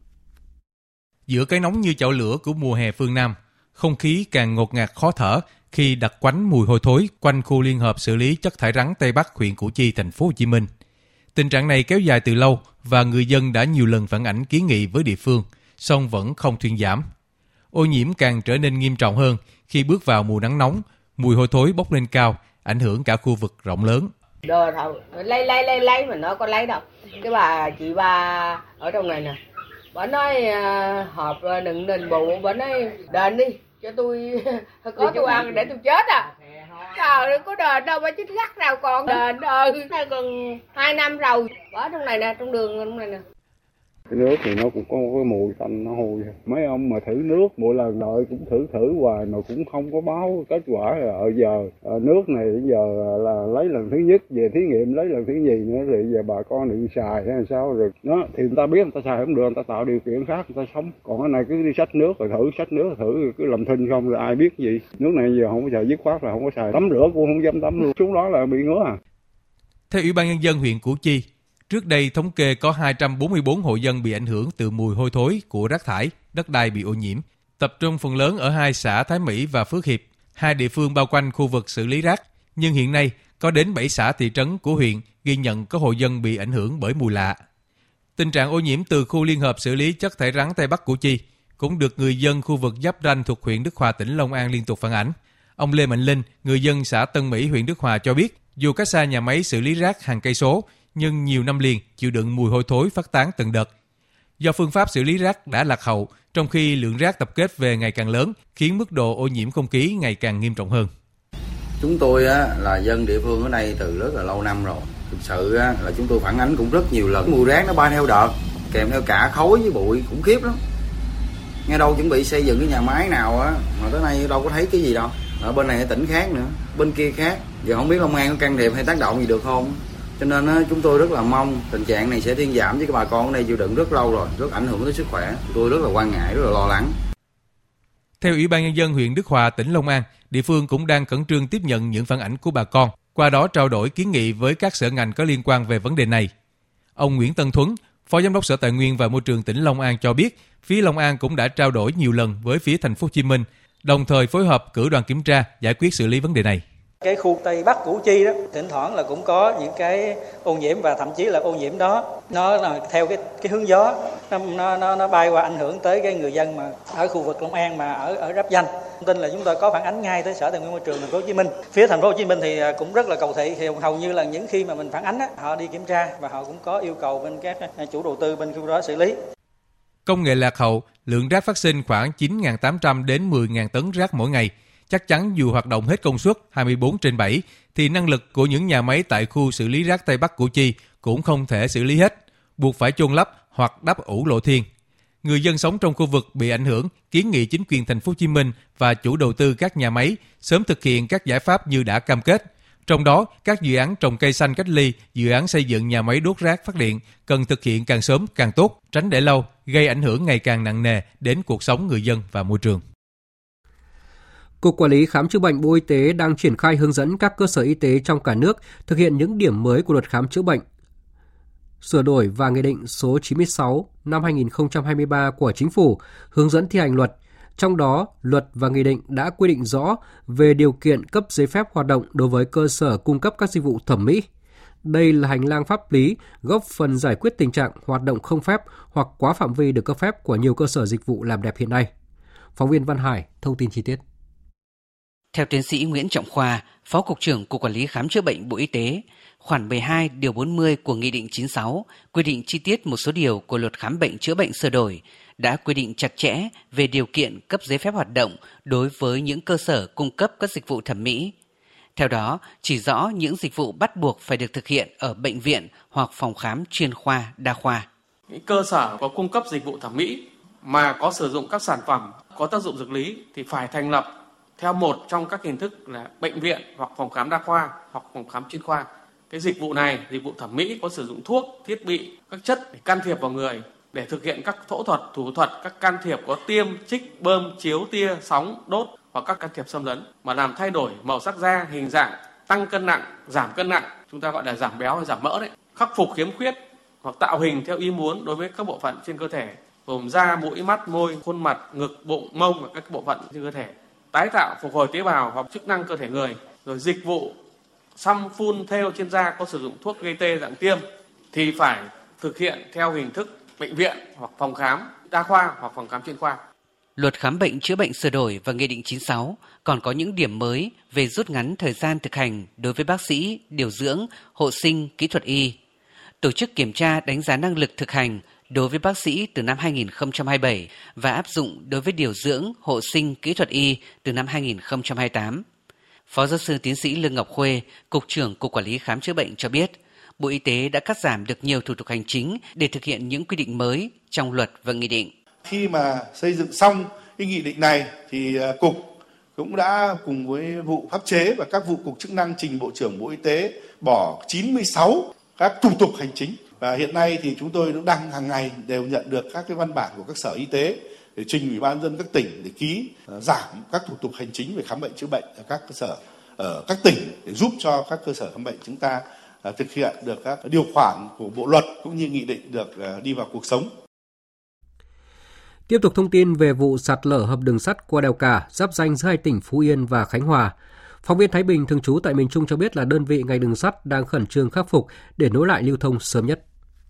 Giữa cái nóng như chảo lửa của mùa hè phương Nam, không khí càng ngột ngạt khó thở khi đặc quánh mùi hôi thối quanh khu liên hợp xử lý chất thải rắn Tây Bắc, huyện Củ Chi, thành phố Hồ Chí Minh. Tình trạng này kéo dài từ lâu và người dân đã nhiều lần phản ánh kiến nghị với địa phương, song vẫn không thuyên giảm. Ô nhiễm càng trở nên nghiêm trọng hơn khi bước vào mùa nắng nóng, mùi hôi thối bốc lên cao, ảnh hưởng cả khu vực rộng lớn. Đồ thầu lấy lấy lấy lấy mà nó có lấy đâu. Cái bà chị ba ở trong này nè, bà nói uh, họp đừng đền bù, bà nói đền đi cho tôi có tôi ăn để tôi chết à. Trời, có đền đâu, bà chết gắt nào còn đền ơi, còn hai năm rồi, ở trong này nè, trong đường trong này nè. Cái nước thì nó cũng có cái mùi tanh nó hôi. Mấy ông mà thử nước mỗi lần đợi cũng thử thử hoài mà cũng không có báo kết quả. Ở giờ nước này giờ là lấy lần thứ nhất, về thí nghiệm lấy lần thứ nhì nữa, rồi giờ bà con định xài hay sao rồi đó thì người ta biết người ta xài không được, người ta tạo điều kiện khác người ta sống. Còn cái này cứ đi xách nước rồi thử, xách nước rồi thử rồi cứ làm thinh không rồi ai biết gì. Nước này giờ không có xài, dứt khoát là không có xài, tắm rửa cũng không dám tắm luôn, xuống đó là bị ngứa à. Theo Ủy ban nhân dân huyện Củ Chi, trước đây thống kê có hai trăm bốn mươi tư hộ dân bị ảnh hưởng từ mùi hôi thối của rác thải, đất đai bị ô nhiễm, tập trung phần lớn ở hai xã Thái Mỹ và Phước Hiệp, hai địa phương bao quanh khu vực xử lý rác. Nhưng hiện nay, có đến bảy xã thị trấn của huyện ghi nhận có hộ dân bị ảnh hưởng bởi mùi lạ. Tình trạng ô nhiễm từ khu liên hợp xử lý chất thải rắn Tây Bắc Củ Chi cũng được người dân khu vực giáp ranh thuộc huyện Đức Hòa, tỉnh Long An liên tục phản ánh. Ông Lê Mạnh Linh, người dân xã Tân Mỹ, huyện Đức Hòa cho biết, dù cách xa nhà máy xử lý rác hàng cây số, nhưng nhiều năm liền chịu đựng mùi hôi thối phát tán từng đợt. Do phương pháp xử lý rác đã lạc hậu, trong khi lượng rác tập kết về ngày càng lớn, khiến mức độ ô nhiễm không khí ngày càng nghiêm trọng hơn. Chúng tôi á, là dân địa phương ở đây từ rất là lâu năm rồi. Thực sự á, là chúng tôi phản ánh cũng rất nhiều lần. Mùi rác nó bay theo đợt, kèm theo cả khói với bụi khủng khiếp lắm. Nghe đâu chuẩn bị xây dựng cái nhà máy nào á, mà tới nay đâu có thấy cái gì đâu. Ở bên này tỉnh khác nữa, bên kia khác. Giờ không biết Long An có can thiệp hay tác động gì được không? Cho nên á, chúng tôi rất là mong tình trạng này sẽ thuyên giảm, chứ các bà con ở đây chịu đựng rất lâu rồi, rất ảnh hưởng tới sức khỏe. Tôi rất là quan ngại, rất là lo lắng. Theo Ủy ban nhân dân huyện Đức Hòa, tỉnh Long An, địa phương cũng đang khẩn trương tiếp nhận những phản ánh của bà con, qua đó trao đổi kiến nghị với các sở ngành có liên quan về vấn đề này. Ông Nguyễn Tân Thuấn, Phó Giám đốc Sở Tài nguyên và Môi trường tỉnh Long An cho biết, phía Long An cũng đã trao đổi nhiều lần với phía thành phố Hồ Chí Minh, đồng thời phối hợp cử đoàn kiểm tra giải quyết xử lý vấn đề này. Cái khu Tây Bắc Củ Chi đó, thỉnh thoảng là cũng có những cái ô nhiễm và thậm chí là ô nhiễm đó nó là theo cái cái hướng gió nó nó nó bay qua ảnh hưởng tới cái người dân mà ở khu vực Long An mà ở ở giáp danh. Thông tin là chúng tôi có phản ánh ngay tới Sở Tài nguyên Môi trường thành phố Hồ Chí Minh. Phía thành phố Hồ Chí Minh thì cũng rất là cầu thị, thì hầu như là những khi mà mình phản ánh á, họ đi kiểm tra và họ cũng có yêu cầu bên các chủ đầu tư bên khu đó xử lý. Công nghệ lạc hậu, lượng rác phát sinh khoảng chín nghìn tám trăm đến mười nghìn tấn rác mỗi ngày. Chắc chắn dù hoạt động hết công suất hai mươi bốn trên bảy, thì năng lực của những nhà máy tại khu xử lý rác Tây Bắc Củ Chi cũng không thể xử lý hết, buộc phải chôn lấp hoặc đắp ủ lộ thiên người dân sống trong khu vực bị ảnh hưởng kiến nghị chính quyền thành phố Hồ Chí Minh và chủ đầu tư các nhà máy sớm thực hiện các giải pháp như đã cam kết. Trong đó, các dự án trồng cây xanh cách ly, dự án xây dựng nhà máy đốt rác phát điện cần thực hiện càng sớm càng tốt, tránh để lâu, gây ảnh hưởng ngày càng nặng nề đến cuộc sống người dân và môi trường. Cục Quản lý Khám chữa bệnh Bộ Y tế đang triển khai hướng dẫn các cơ sở y tế trong cả nước thực hiện những điểm mới của Luật Khám chữa bệnh sửa đổi và Nghị định số chín mươi sáu năm hai nghìn không trăm hai mươi ba của Chính phủ hướng dẫn thi hành luật. Trong đó, luật và nghị định đã quy định rõ về điều kiện cấp giấy phép hoạt động đối với cơ sở cung cấp các dịch vụ thẩm mỹ. Đây là hành lang pháp lý góp phần giải quyết tình trạng hoạt động không phép hoặc quá phạm vi được cấp phép của nhiều cơ sở dịch vụ làm đẹp hiện nay. Phóng viên Văn Hải thông tin chi tiết. Theo tiến sĩ Nguyễn Trọng Khoa, Phó Cục trưởng Cục Quản lý Khám chữa bệnh Bộ Y tế, khoản mười hai điều bốn mươi của Nghị định chín mươi sáu quy định chi tiết một số điều của Luật Khám bệnh chữa bệnh sửa đổi đã quy định chặt chẽ về điều kiện cấp giấy phép hoạt động đối với những cơ sở cung cấp các dịch vụ thẩm mỹ. Theo đó, chỉ rõ những dịch vụ bắt buộc phải được thực hiện ở bệnh viện hoặc phòng khám chuyên khoa, đa khoa. Những cơ sở có cung cấp dịch vụ thẩm mỹ mà có sử dụng các sản phẩm có tác dụng dược lý thì phải thành lập theo một trong các hình thức là bệnh viện hoặc phòng khám đa khoa hoặc phòng khám chuyên khoa. Cái dịch vụ này, dịch vụ thẩm mỹ có sử dụng thuốc, thiết bị, các chất để can thiệp vào người để thực hiện các phẫu thuật, thủ thuật, các can thiệp có tiêm, trích, bơm, chiếu, tia, sóng, đốt hoặc các can thiệp xâm lấn mà làm thay đổi màu sắc da, hình dạng, tăng cân nặng, giảm cân nặng, chúng ta gọi là giảm béo hay giảm mỡ đấy, khắc phục khiếm khuyết hoặc tạo hình theo ý muốn đối với các bộ phận trên cơ thể gồm da, mũi, mắt, môi, khuôn mặt, ngực, bụng, mông và các bộ phận trên cơ thể, tái tạo, phục hồi tế bào hoặc chức năng cơ thể người, rồi dịch vụ xăm phun thêu trên da có sử dụng thuốc gây tê dạng tiêm thì phải thực hiện theo hình thức bệnh viện hoặc phòng khám đa khoa hoặc phòng khám chuyên khoa. Luật Khám bệnh chữa bệnh sửa đổi và Nghị định chín mươi sáu còn có những điểm mới về rút ngắn thời gian thực hành đối với bác sĩ, điều dưỡng, hộ sinh, kỹ thuật y. Tổ chức kiểm tra đánh giá năng lực thực hành đối với bác sĩ từ năm hai nghìn không trăm hai mươi bảy và áp dụng đối với điều dưỡng, hộ sinh, kỹ thuật y từ năm hai nghìn không trăm hai mươi tám. Phó giáo sư tiến sĩ Lương Ngọc Khuê, Cục trưởng Cục Quản lý Khám chữa bệnh cho biết, Bộ Y tế đã cắt giảm được nhiều thủ tục hành chính để thực hiện những quy định mới trong luật và nghị định. Khi mà xây dựng xong cái nghị định này thì Cục cũng đã cùng với vụ pháp chế và các vụ cục chức năng trình Bộ trưởng Bộ Y tế bỏ chín mươi sáu các thủ tục hành chính. Và hiện nay thì chúng tôi cũng đang hàng ngày đều nhận được các cái văn bản của các sở y tế để trình Ủy ban nhân dân các tỉnh để ký giảm các thủ tục hành chính về khám bệnh chữa bệnh ở các cơ sở ở các tỉnh để giúp cho các cơ sở khám bệnh chúng ta thực hiện được các điều khoản của bộ luật cũng như nghị định được đi vào cuộc sống. Tiếp tục thông tin về vụ sạt lở hầm đường sắt qua đèo Cả giáp ranh giữa hai tỉnh Phú Yên và Khánh Hòa. Phóng viên Thái Bình thường trú tại miền Trung cho biết là đơn vị ngành đường sắt đang khẩn trương khắc phục để nối lại lưu thông sớm nhất.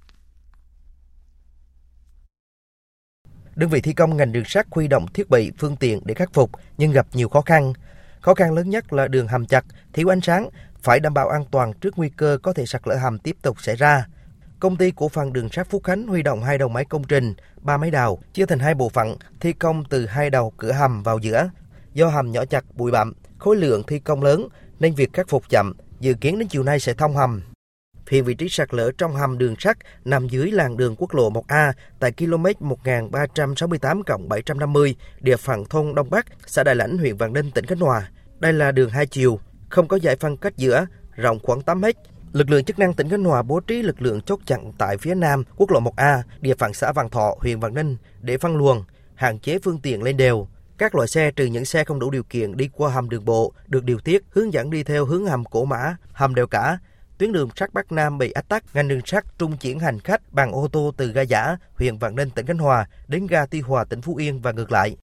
Đơn vị thi công ngành đường sắt huy động thiết bị, phương tiện để khắc phục nhưng gặp nhiều khó khăn. Khó khăn lớn nhất là đường hầm chặt, thiếu ánh sáng, phải đảm bảo an toàn trước nguy cơ có thể sạt lở hầm tiếp tục xảy ra. Công ty cổ phần đường sắt Phú Khánh huy động hai đầu máy công trình, ba máy đào, chia thành hai bộ phận, thi công từ hai đầu cửa hầm vào giữa. Do hầm nhỏ chặt, bụi bặm, khối lượng thi công lớn nên việc khắc phục chậm, dự kiến đến chiều nay sẽ thông hầm. Hiện vị trí sạt lở trong hầm đường sắt nằm dưới làn đường quốc lộ một A tại km một nghìn ba trăm sáu mươi tám cộng bảy trăm năm mươi, địa phận thôn Đông Bắc, xã Đại Lãnh, huyện Vạn Ninh, tỉnh Khánh Hòa. Đây là đường hai chiều, không có dải phân cách giữa, rộng khoảng tám mét. Lực lượng chức năng tỉnh Khánh Hòa bố trí lực lượng chốt chặn tại phía nam quốc lộ một A, địa phận xã Vạn Thọ, huyện Vạn Ninh để phân luồng, hạn chế phương tiện lên đèo. Các loại xe trừ những xe không đủ điều kiện đi qua hầm đường bộ được điều tiết, hướng dẫn đi theo hướng hầm Cổ Mã, hầm đèo Cả. Tuyến đường sắt Bắc Nam bị ách tắc, ngành đường sắt trung chuyển hành khách bằng ô tô từ ga Giã, huyện Vạn Ninh, tỉnh Khánh Hòa đến ga Tuy Hòa, tỉnh Phú Yên và ngược lại.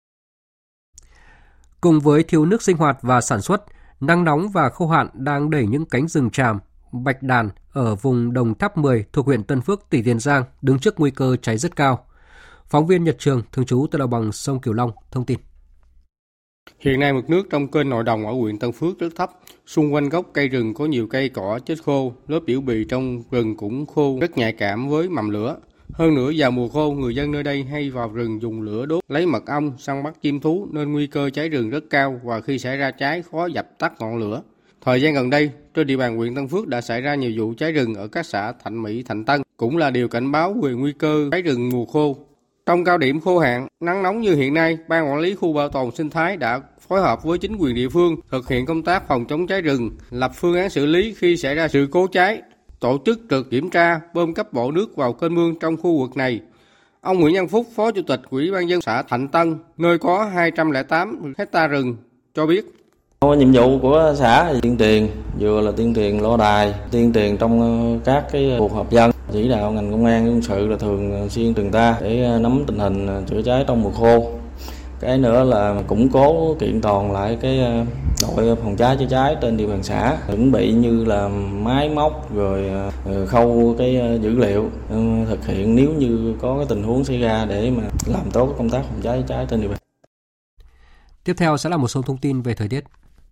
Cùng với thiếu nước sinh hoạt và sản xuất, nắng nóng và khô hạn đang đẩy những cánh rừng tràm, bạch đàn ở vùng Đồng Tháp mười thuộc huyện Tân Phước, tỉnh Tiền Giang đứng trước nguy cơ cháy rất cao. Phóng viên Nhật Trường thường trú tại đồng bằng sông Cửu Long thông tin. Hiện nay mực nước trong kênh Nội Đồng ở huyện Tân Phước rất thấp, xung quanh gốc cây rừng có nhiều cây cỏ chết khô, lớp biểu bì trong rừng cũng khô, rất nhạy cảm với mầm lửa. Hơn nữa vào mùa khô, người dân nơi đây hay vào rừng dùng lửa đốt lấy mật ong, săn bắt chim thú nên nguy cơ cháy rừng rất cao và khi xảy ra cháy khó dập tắt ngọn lửa. Thời gian gần đây, trên địa bàn huyện Tân Phước đã xảy ra nhiều vụ cháy rừng ở các xã Thạnh Mỹ, Thạnh Tân, cũng là điều cảnh báo về nguy cơ cháy rừng mùa khô. Trong cao điểm khô hạn, nắng nóng như hiện nay, Ban Quản lý Khu Bảo tồn Sinh thái đã phối hợp với chính quyền địa phương thực hiện công tác phòng chống cháy rừng, lập phương án xử lý khi xảy ra sự cố cháy, tổ chức trực kiểm tra, bơm cấp bộ nước vào kênh mương trong khu vực này. Ông Nguyễn Văn Phúc, Phó Chủ tịch Ủy ban nhân dân xã Thạnh Tân, nơi có hai trăm lẻ tám héc-ta rừng, cho biết. Nhiệm vụ của xã là tuyên truyền, vừa là tuyên truyền lo đài, tuyên truyền trong các cái cuộc họp dân, chỉ đạo ngành công an quân sự là thường xuyên tuần tra để nắm tình hình chữa cháy trong mùa khô. Cái nữa là củng cố kiện toàn lại cái đội phòng cháy chữa cháy trên địa bàn xã, chuẩn bị như là máy móc rồi khâu cái dữ liệu thực hiện nếu như có cái tình huống xảy ra để mà làm tốt công tác phòng cháy chữa cháy trên địa bàn. Tiếp theo sẽ là một số thông tin về thời tiết.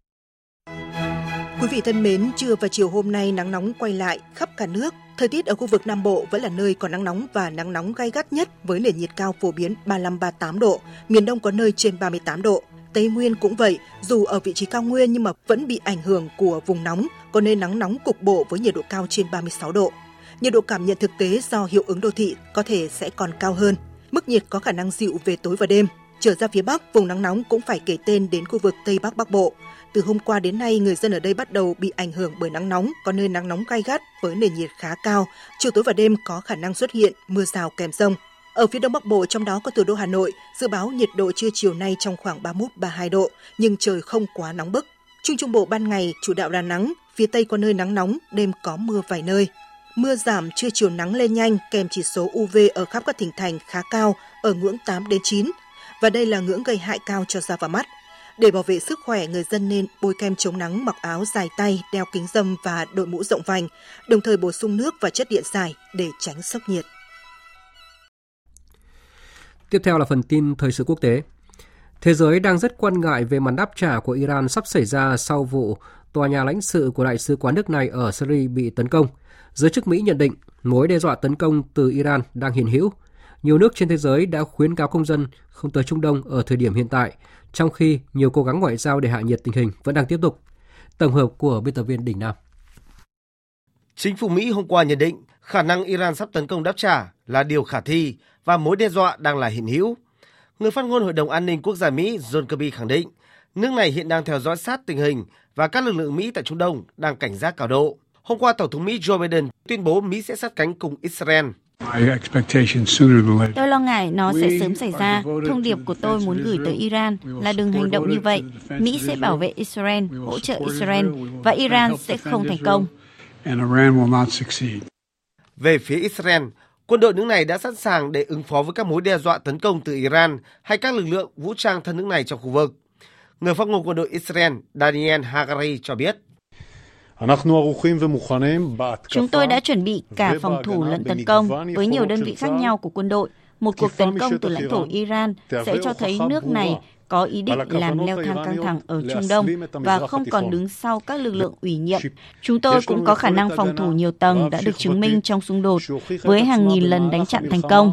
Quý vị thân mến, trưa và chiều hôm nay nắng nóng quay lại khắp cả nước. Thời tiết ở khu vực Nam Bộ vẫn là nơi có nắng nóng và nắng nóng gay gắt nhất với nền nhiệt cao phổ biến ba mươi lăm đến ba mươi tám độ, miền Đông có nơi trên ba mươi tám độ. Tây Nguyên cũng vậy, dù ở vị trí cao nguyên nhưng mà vẫn bị ảnh hưởng của vùng nóng, có nơi nắng nóng cục bộ với nhiệt độ cao trên ba mươi sáu độ. Nhiệt độ cảm nhận thực tế do hiệu ứng đô thị có thể sẽ còn cao hơn. Mức nhiệt có khả năng dịu về tối và đêm. Trở ra phía Bắc, vùng nắng nóng cũng phải kể tên đến khu vực Tây Bắc Bắc Bộ. Từ hôm qua đến nay, người dân ở đây bắt đầu bị ảnh hưởng bởi nắng nóng, có nơi nắng nóng gay gắt với nền nhiệt khá cao. Chiều tối và đêm có khả năng xuất hiện mưa rào kèm dông. Ở phía Đông Bắc Bộ, trong đó có thủ đô Hà Nội, dự báo nhiệt độ trưa chiều nay trong khoảng ba mươi mốt đến ba mươi hai độ, nhưng trời không quá nóng bức. Trung Trung Bộ ban ngày chủ đạo là nắng, phía Tây có nơi nắng nóng, đêm có mưa vài nơi. Mưa giảm, trưa chiều nắng lên nhanh, kèm chỉ số u vê ở khắp các tỉnh thành khá cao, ở ngưỡng tám đến chín. Và đây là ngưỡng gây hại cao cho da và mắt. Để bảo vệ sức khỏe, người dân nên bôi kem chống nắng, mặc áo dài tay, đeo kính râm và đội mũ rộng vành, đồng thời bổ sung nước và chất điện giải để tránh sốc nhiệt. Tiếp theo là phần tin thời sự quốc tế. Thế giới đang rất quan ngại về màn đáp trả của Iran sắp xảy ra sau vụ tòa nhà lãnh sự của đại sứ quán nước này ở Syria bị tấn công. Giới chức Mỹ nhận định mối đe dọa tấn công từ Iran đang hiện hữu. Nhiều nước trên thế giới đã khuyến cáo công dân không tới Trung Đông ở thời điểm hiện tại, trong khi nhiều cố gắng ngoại giao để hạ nhiệt tình hình vẫn đang tiếp tục. Tổng hợp của biên tập viên Đình Nam. Chính phủ Mỹ hôm qua nhận định khả năng Iran sắp tấn công đáp trả là điều khả thi và mối đe dọa đang là hiện hữu. Người phát ngôn Hội đồng An ninh Quốc gia Mỹ John Kirby khẳng định nước này hiện đang theo dõi sát tình hình và các lực lượng Mỹ tại Trung Đông đang cảnh giác cao độ. Hôm qua, Tổng thống Mỹ Joe Biden tuyên bố Mỹ sẽ sát cánh cùng Israel. Tôi lo ngại nó sẽ sớm xảy ra. Thông điệp của tôi muốn gửi tới Iran là đừng hành động như vậy. Mỹ sẽ bảo vệ Israel, hỗ trợ Israel và Iran sẽ không thành công. Về phía Israel, quân đội nước này đã sẵn sàng để ứng phó với các mối đe dọa tấn công từ Iran hay các lực lượng vũ trang thân nước này trong khu vực. Người phát ngôn quân đội Israel Daniel Hagari cho biết. Chúng tôi đã chuẩn bị cả phòng thủ lẫn tấn công với nhiều đơn vị khác nhau của quân đội. Một cuộc tấn công từ lãnh thổ Iran sẽ cho thấy nước này có ý định làm leo thang căng thẳng ở Trung Đông và không còn đứng sau các lực lượng ủy nhiệm. Chúng tôi cũng có khả năng phòng thủ nhiều tầng đã được chứng minh trong xung đột với hàng nghìn lần đánh chặn thành công.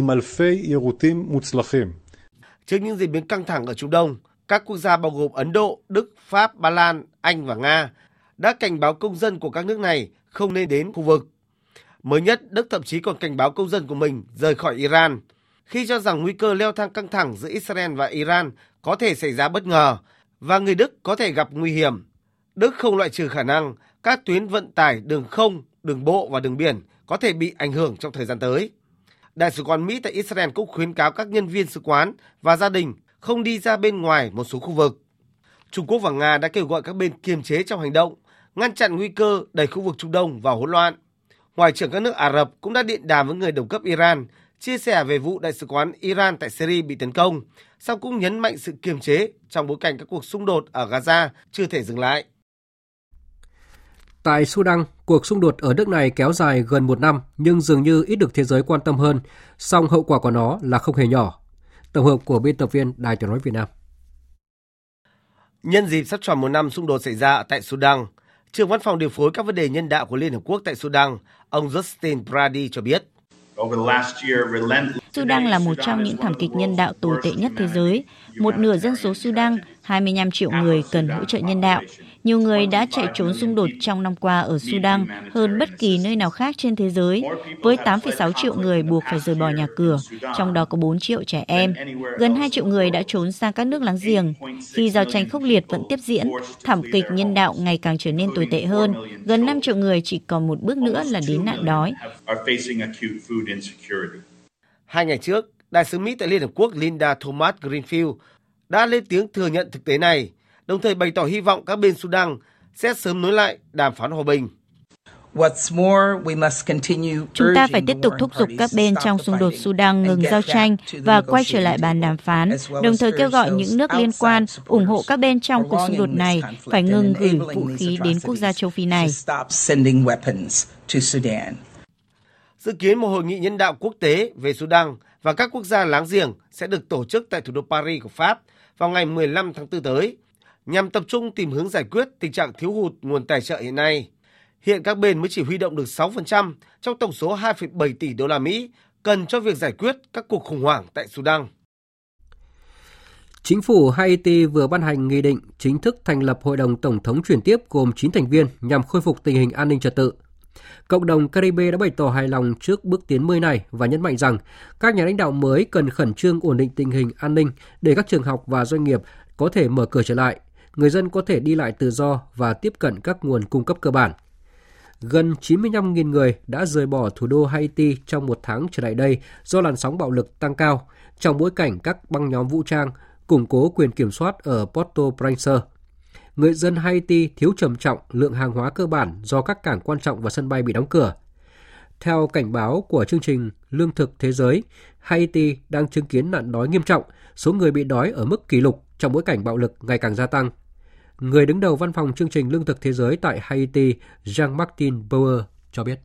Trước những diễn biến căng thẳng ở Trung Đông, các quốc gia bao gồm Ấn Độ, Đức, Pháp, Ba Lan, Anh và Nga đã cảnh báo công dân của các nước này không nên đến khu vực. Mới nhất, Đức thậm chí còn cảnh báo công dân của mình rời khỏi Iran, khi cho rằng nguy cơ leo thang căng thẳng giữa Israel và Iran có thể xảy ra bất ngờ và người Đức có thể gặp nguy hiểm. Đức không loại trừ khả năng các tuyến vận tải đường không, đường bộ và đường biển có thể bị ảnh hưởng trong thời gian tới. Đại sứ quán Mỹ tại Israel cũng khuyến cáo các nhân viên sứ quán và gia đình không đi ra bên ngoài một số khu vực. Trung Quốc và Nga đã kêu gọi các bên kiềm chế trong hành động, ngăn chặn nguy cơ đẩy khu vực Trung Đông vào hỗn loạn. Ngoại trưởng các nước Ả Rập cũng đã điện đàm với người đồng cấp Iran, chia sẻ về vụ đại sứ quán Iran tại Syria bị tấn công, song cũng nhấn mạnh sự kiềm chế trong bối cảnh các cuộc xung đột ở Gaza chưa thể dừng lại. Tại Sudan, cuộc xung đột ở nước này kéo dài gần một năm nhưng dường như ít được thế giới quan tâm hơn, song hậu quả của nó là không hề nhỏ. Tổng hợp của biên tập viên Đài Tiếng nói Việt Nam. Nhân dịp sắp tròn một năm xung đột xảy ra tại Sudan, trưởng văn phòng điều phối các vấn đề nhân đạo của Liên Hợp Quốc tại Sudan, ông Justin Brady cho biết. Sudan là một trong những thảm kịch nhân đạo tồi tệ nhất thế giới. Một nửa dân số Sudan, hai mươi lăm triệu người cần hỗ trợ nhân đạo. Nhiều người đã chạy trốn xung đột trong năm qua ở Sudan hơn bất kỳ nơi nào khác trên thế giới, với tám phẩy sáu triệu người buộc phải rời bỏ nhà cửa, trong đó có bốn triệu trẻ em. Gần hai triệu người đã trốn sang các nước láng giềng. Khi giao tranh khốc liệt vẫn tiếp diễn, thảm kịch nhân đạo ngày càng trở nên tồi tệ hơn. Gần năm triệu người chỉ còn một bước nữa là đến nạn đói. Hai ngày trước, Đại sứ Mỹ tại Liên Hợp Quốc Linda Thomas-Greenfield đã lên tiếng thừa nhận thực tế này, đồng thời bày tỏ hy vọng các bên Sudan sẽ sớm nối lại đàm phán hòa bình. Chúng ta phải tiếp tục thúc giục các bên trong xung đột Sudan ngừng giao tranh và quay trở lại bàn đàm phán, đồng thời kêu gọi những nước liên quan ủng hộ các bên trong cuộc xung đột này phải ngừng gửi vũ khí đến quốc gia châu Phi này. Dự kiến một hội nghị nhân đạo quốc tế về Sudan và các quốc gia láng giềng sẽ được tổ chức tại thủ đô Paris của Pháp vào ngày mười lăm tháng tư tới, nhằm tập trung tìm hướng giải quyết tình trạng thiếu hụt nguồn tài trợ hiện nay. Hiện các bên mới chỉ huy động được sáu phần trăm trong tổng số hai phẩy bảy tỷ đô la Mỹ cần cho việc giải quyết các cuộc khủng hoảng tại Sudan. Chính phủ Haiti vừa ban hành nghị định chính thức thành lập Hội đồng Tổng thống chuyển tiếp gồm chín thành viên nhằm khôi phục tình hình an ninh trật tự. Cộng đồng Caribe đã bày tỏ hài lòng trước bước tiến mới này và nhấn mạnh rằng các nhà lãnh đạo mới cần khẩn trương ổn định tình hình an ninh để các trường học và doanh nghiệp có thể mở cửa trở lại, người dân có thể đi lại tự do và tiếp cận các nguồn cung cấp cơ bản. Gần chín mươi lăm nghìn người đã rời bỏ thủ đô Haiti trong một tháng trở lại đây do làn sóng bạo lực tăng cao, trong bối cảnh các băng nhóm vũ trang củng cố quyền kiểm soát ở Port-au-Prince. Người dân Haiti thiếu trầm trọng lượng hàng hóa cơ bản do các cảng quan trọng và sân bay bị đóng cửa. Theo cảnh báo của chương trình Lương thực Thế giới, Haiti đang chứng kiến nạn đói nghiêm trọng, số người bị đói ở mức kỷ lục trong bối cảnh bạo lực ngày càng gia tăng. Người đứng đầu văn phòng chương trình Lương thực Thế giới tại Haiti, Jean-Martin Bauer, cho biết.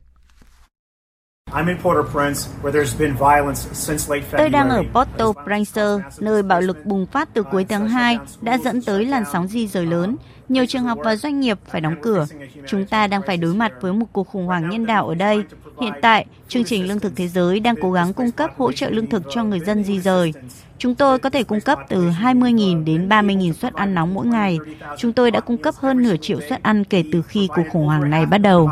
Tôi đang ở Port-au-Prince, nơi bạo lực bùng phát từ cuối tháng hai đã dẫn tới làn sóng di rời lớn. Nhiều trường học và doanh nghiệp phải đóng cửa. Chúng ta đang phải đối mặt với một cuộc khủng hoảng nhân đạo ở đây. Hiện tại, chương trình Lương thực Thế giới đang cố gắng cung cấp hỗ trợ lương thực cho người dân di rời. Chúng tôi có thể cung cấp từ hai mươi nghìn đến ba mươi nghìn suất ăn nóng mỗi ngày. Chúng tôi đã cung cấp hơn nửa triệu suất ăn kể từ khi cuộc khủng hoảng này bắt đầu.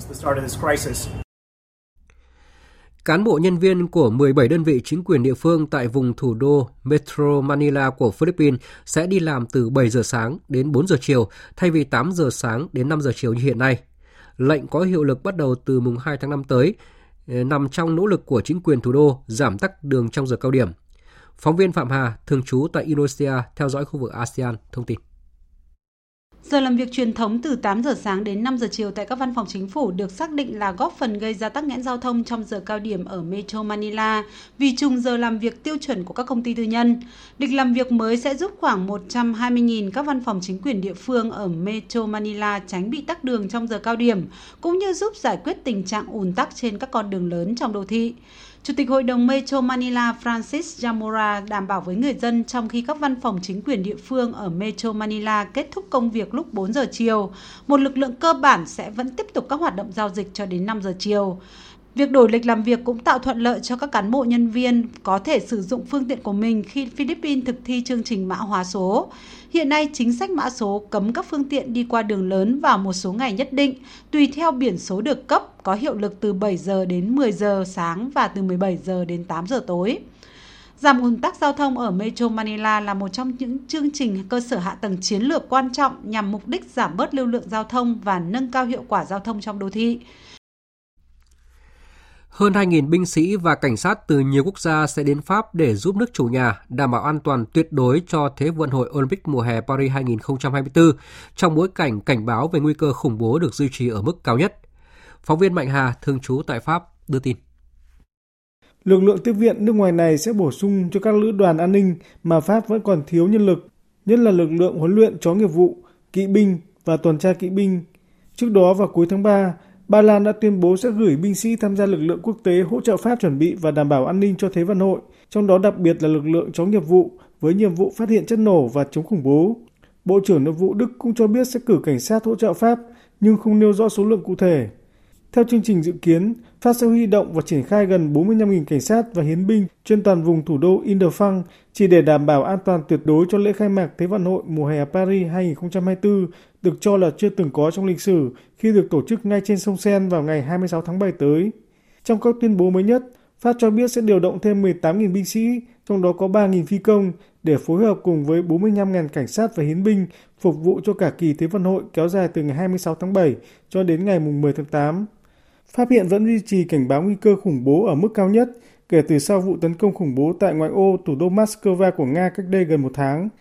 Cán bộ nhân viên của mười bảy đơn vị chính quyền địa phương tại vùng thủ đô Metro Manila của Philippines sẽ đi làm từ bảy giờ sáng đến bốn giờ chiều thay vì tám giờ sáng đến năm giờ chiều như hiện nay. Lệnh có hiệu lực bắt đầu từ mùng hai tháng năm tới, nằm trong nỗ lực của chính quyền thủ đô giảm tắc đường trong giờ cao điểm. Phóng viên Phạm Hà, thường trú tại Indonesia, theo dõi khu vực a sê an, thông tin. Giờ làm việc truyền thống từ tám giờ sáng đến năm giờ chiều tại các văn phòng chính phủ được xác định là góp phần gây ra tắc nghẽn giao thông trong giờ cao điểm ở Metro Manila vì trùng giờ làm việc tiêu chuẩn của các công ty tư nhân. Lịch làm việc mới sẽ giúp khoảng một trăm hai mươi nghìn các văn phòng chính quyền địa phương ở Metro Manila tránh bị tắc đường trong giờ cao điểm, cũng như giúp giải quyết tình trạng ùn tắc trên các con đường lớn trong đô thị. Chủ tịch Hội đồng Metro Manila Francis Zamora đảm bảo với người dân trong khi các văn phòng chính quyền địa phương ở Metro Manila kết thúc công việc lúc bốn giờ chiều, một lực lượng cơ bản sẽ vẫn tiếp tục các hoạt động giao dịch cho đến năm giờ chiều. Việc đổi lịch làm việc cũng tạo thuận lợi cho các cán bộ nhân viên có thể sử dụng phương tiện của mình khi Philippines thực thi chương trình mã hóa số. Hiện nay, chính sách mã số cấm các phương tiện đi qua đường lớn vào một số ngày nhất định, tùy theo biển số được cấp, có hiệu lực từ bảy giờ đến mười giờ sáng và từ mười bảy giờ đến tám giờ tối. Giảm ùn tắc giao thông ở Metro Manila là một trong những chương trình cơ sở hạ tầng chiến lược quan trọng nhằm mục đích giảm bớt lưu lượng giao thông và nâng cao hiệu quả giao thông trong đô thị. Hơn hai nghìn binh sĩ và cảnh sát từ nhiều quốc gia sẽ đến Pháp để giúp nước chủ nhà đảm bảo an toàn tuyệt đối cho Thế vận hội Olympic mùa hè Paris hai không hai tư, trong bối cảnh cảnh báo về nguy cơ khủng bố được duy trì ở mức cao nhất. Phóng viên Mạnh Hà, thường trú tại Pháp, đưa tin. Lực lượng tiếp viện nước ngoài này sẽ bổ sung cho các lữ đoàn an ninh mà Pháp vẫn còn thiếu nhân lực, nhất là lực lượng huấn luyện chó nghiệp vụ, kỵ binh và tuần tra kỵ binh. Trước đó vào cuối tháng ba, Ba Lan đã tuyên bố sẽ gửi binh sĩ tham gia lực lượng quốc tế hỗ trợ Pháp chuẩn bị và đảm bảo an ninh cho Thế vận hội, trong đó đặc biệt là lực lượng chó nghiệp vụ với nhiệm vụ phát hiện chất nổ và chống khủng bố. Bộ trưởng Nội vụ Đức cũng cho biết sẽ cử cảnh sát hỗ trợ Pháp nhưng không nêu rõ số lượng cụ thể. Theo chương trình dự kiến, Pháp sẽ huy động và triển khai gần bốn mươi lăm nghìn cảnh sát và hiến binh trên toàn vùng thủ đô Île-de-France chỉ để đảm bảo an toàn tuyệt đối cho lễ khai mạc Thế vận hội mùa hè Paris hai không hai tư, được cho là chưa từng có trong lịch sử khi được tổ chức ngay trên sông Seine vào ngày hai mươi sáu tháng bảy tới. Trong các tuyên bố mới nhất, Pháp cho biết sẽ điều động thêm mười tám nghìn binh sĩ, trong đó có ba nghìn phi công, để phối hợp cùng với bốn mươi lăm nghìn cảnh sát và hiến binh phục vụ cho cả kỳ Thế vận hội kéo dài từ ngày hai mươi sáu tháng bảy cho đến ngày mười tháng tám. Pháp hiện vẫn duy trì cảnh báo nguy cơ khủng bố ở mức cao nhất kể từ sau vụ tấn công khủng bố tại ngoại ô thủ đô Moscow của Nga cách đây gần một tháng.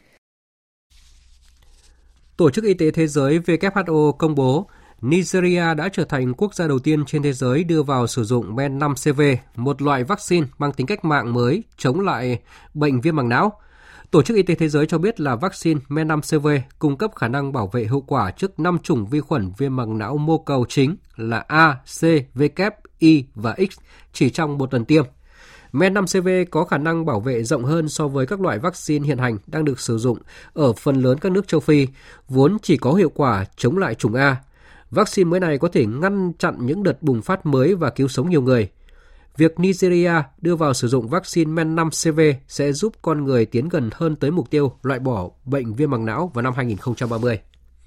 Tổ chức Y tế Thế giới W H O công bố Nigeria đã trở thành quốc gia đầu tiên trên thế giới đưa vào sử dụng men năm C V, một loại vaccine mang tính cách mạng mới chống lại bệnh viêm màng não. Tổ chức Y tế Thế giới cho biết là vaccine men năm C V cung cấp khả năng bảo vệ hiệu quả trước năm chủng vi khuẩn viêm màng não mô cầu chính là A, C, W, Y và X chỉ trong một lần tiêm. Men năm C V có khả năng bảo vệ rộng hơn so với các loại vaccine hiện hành đang được sử dụng ở phần lớn các nước châu Phi, vốn chỉ có hiệu quả chống lại chủng A. Vaccine mới này có thể ngăn chặn những đợt bùng phát mới và cứu sống nhiều người. Việc Nigeria đưa vào sử dụng vaccine men năm C V sẽ giúp con người tiến gần hơn tới mục tiêu loại bỏ bệnh viêm màng não vào năm hai không ba mươi.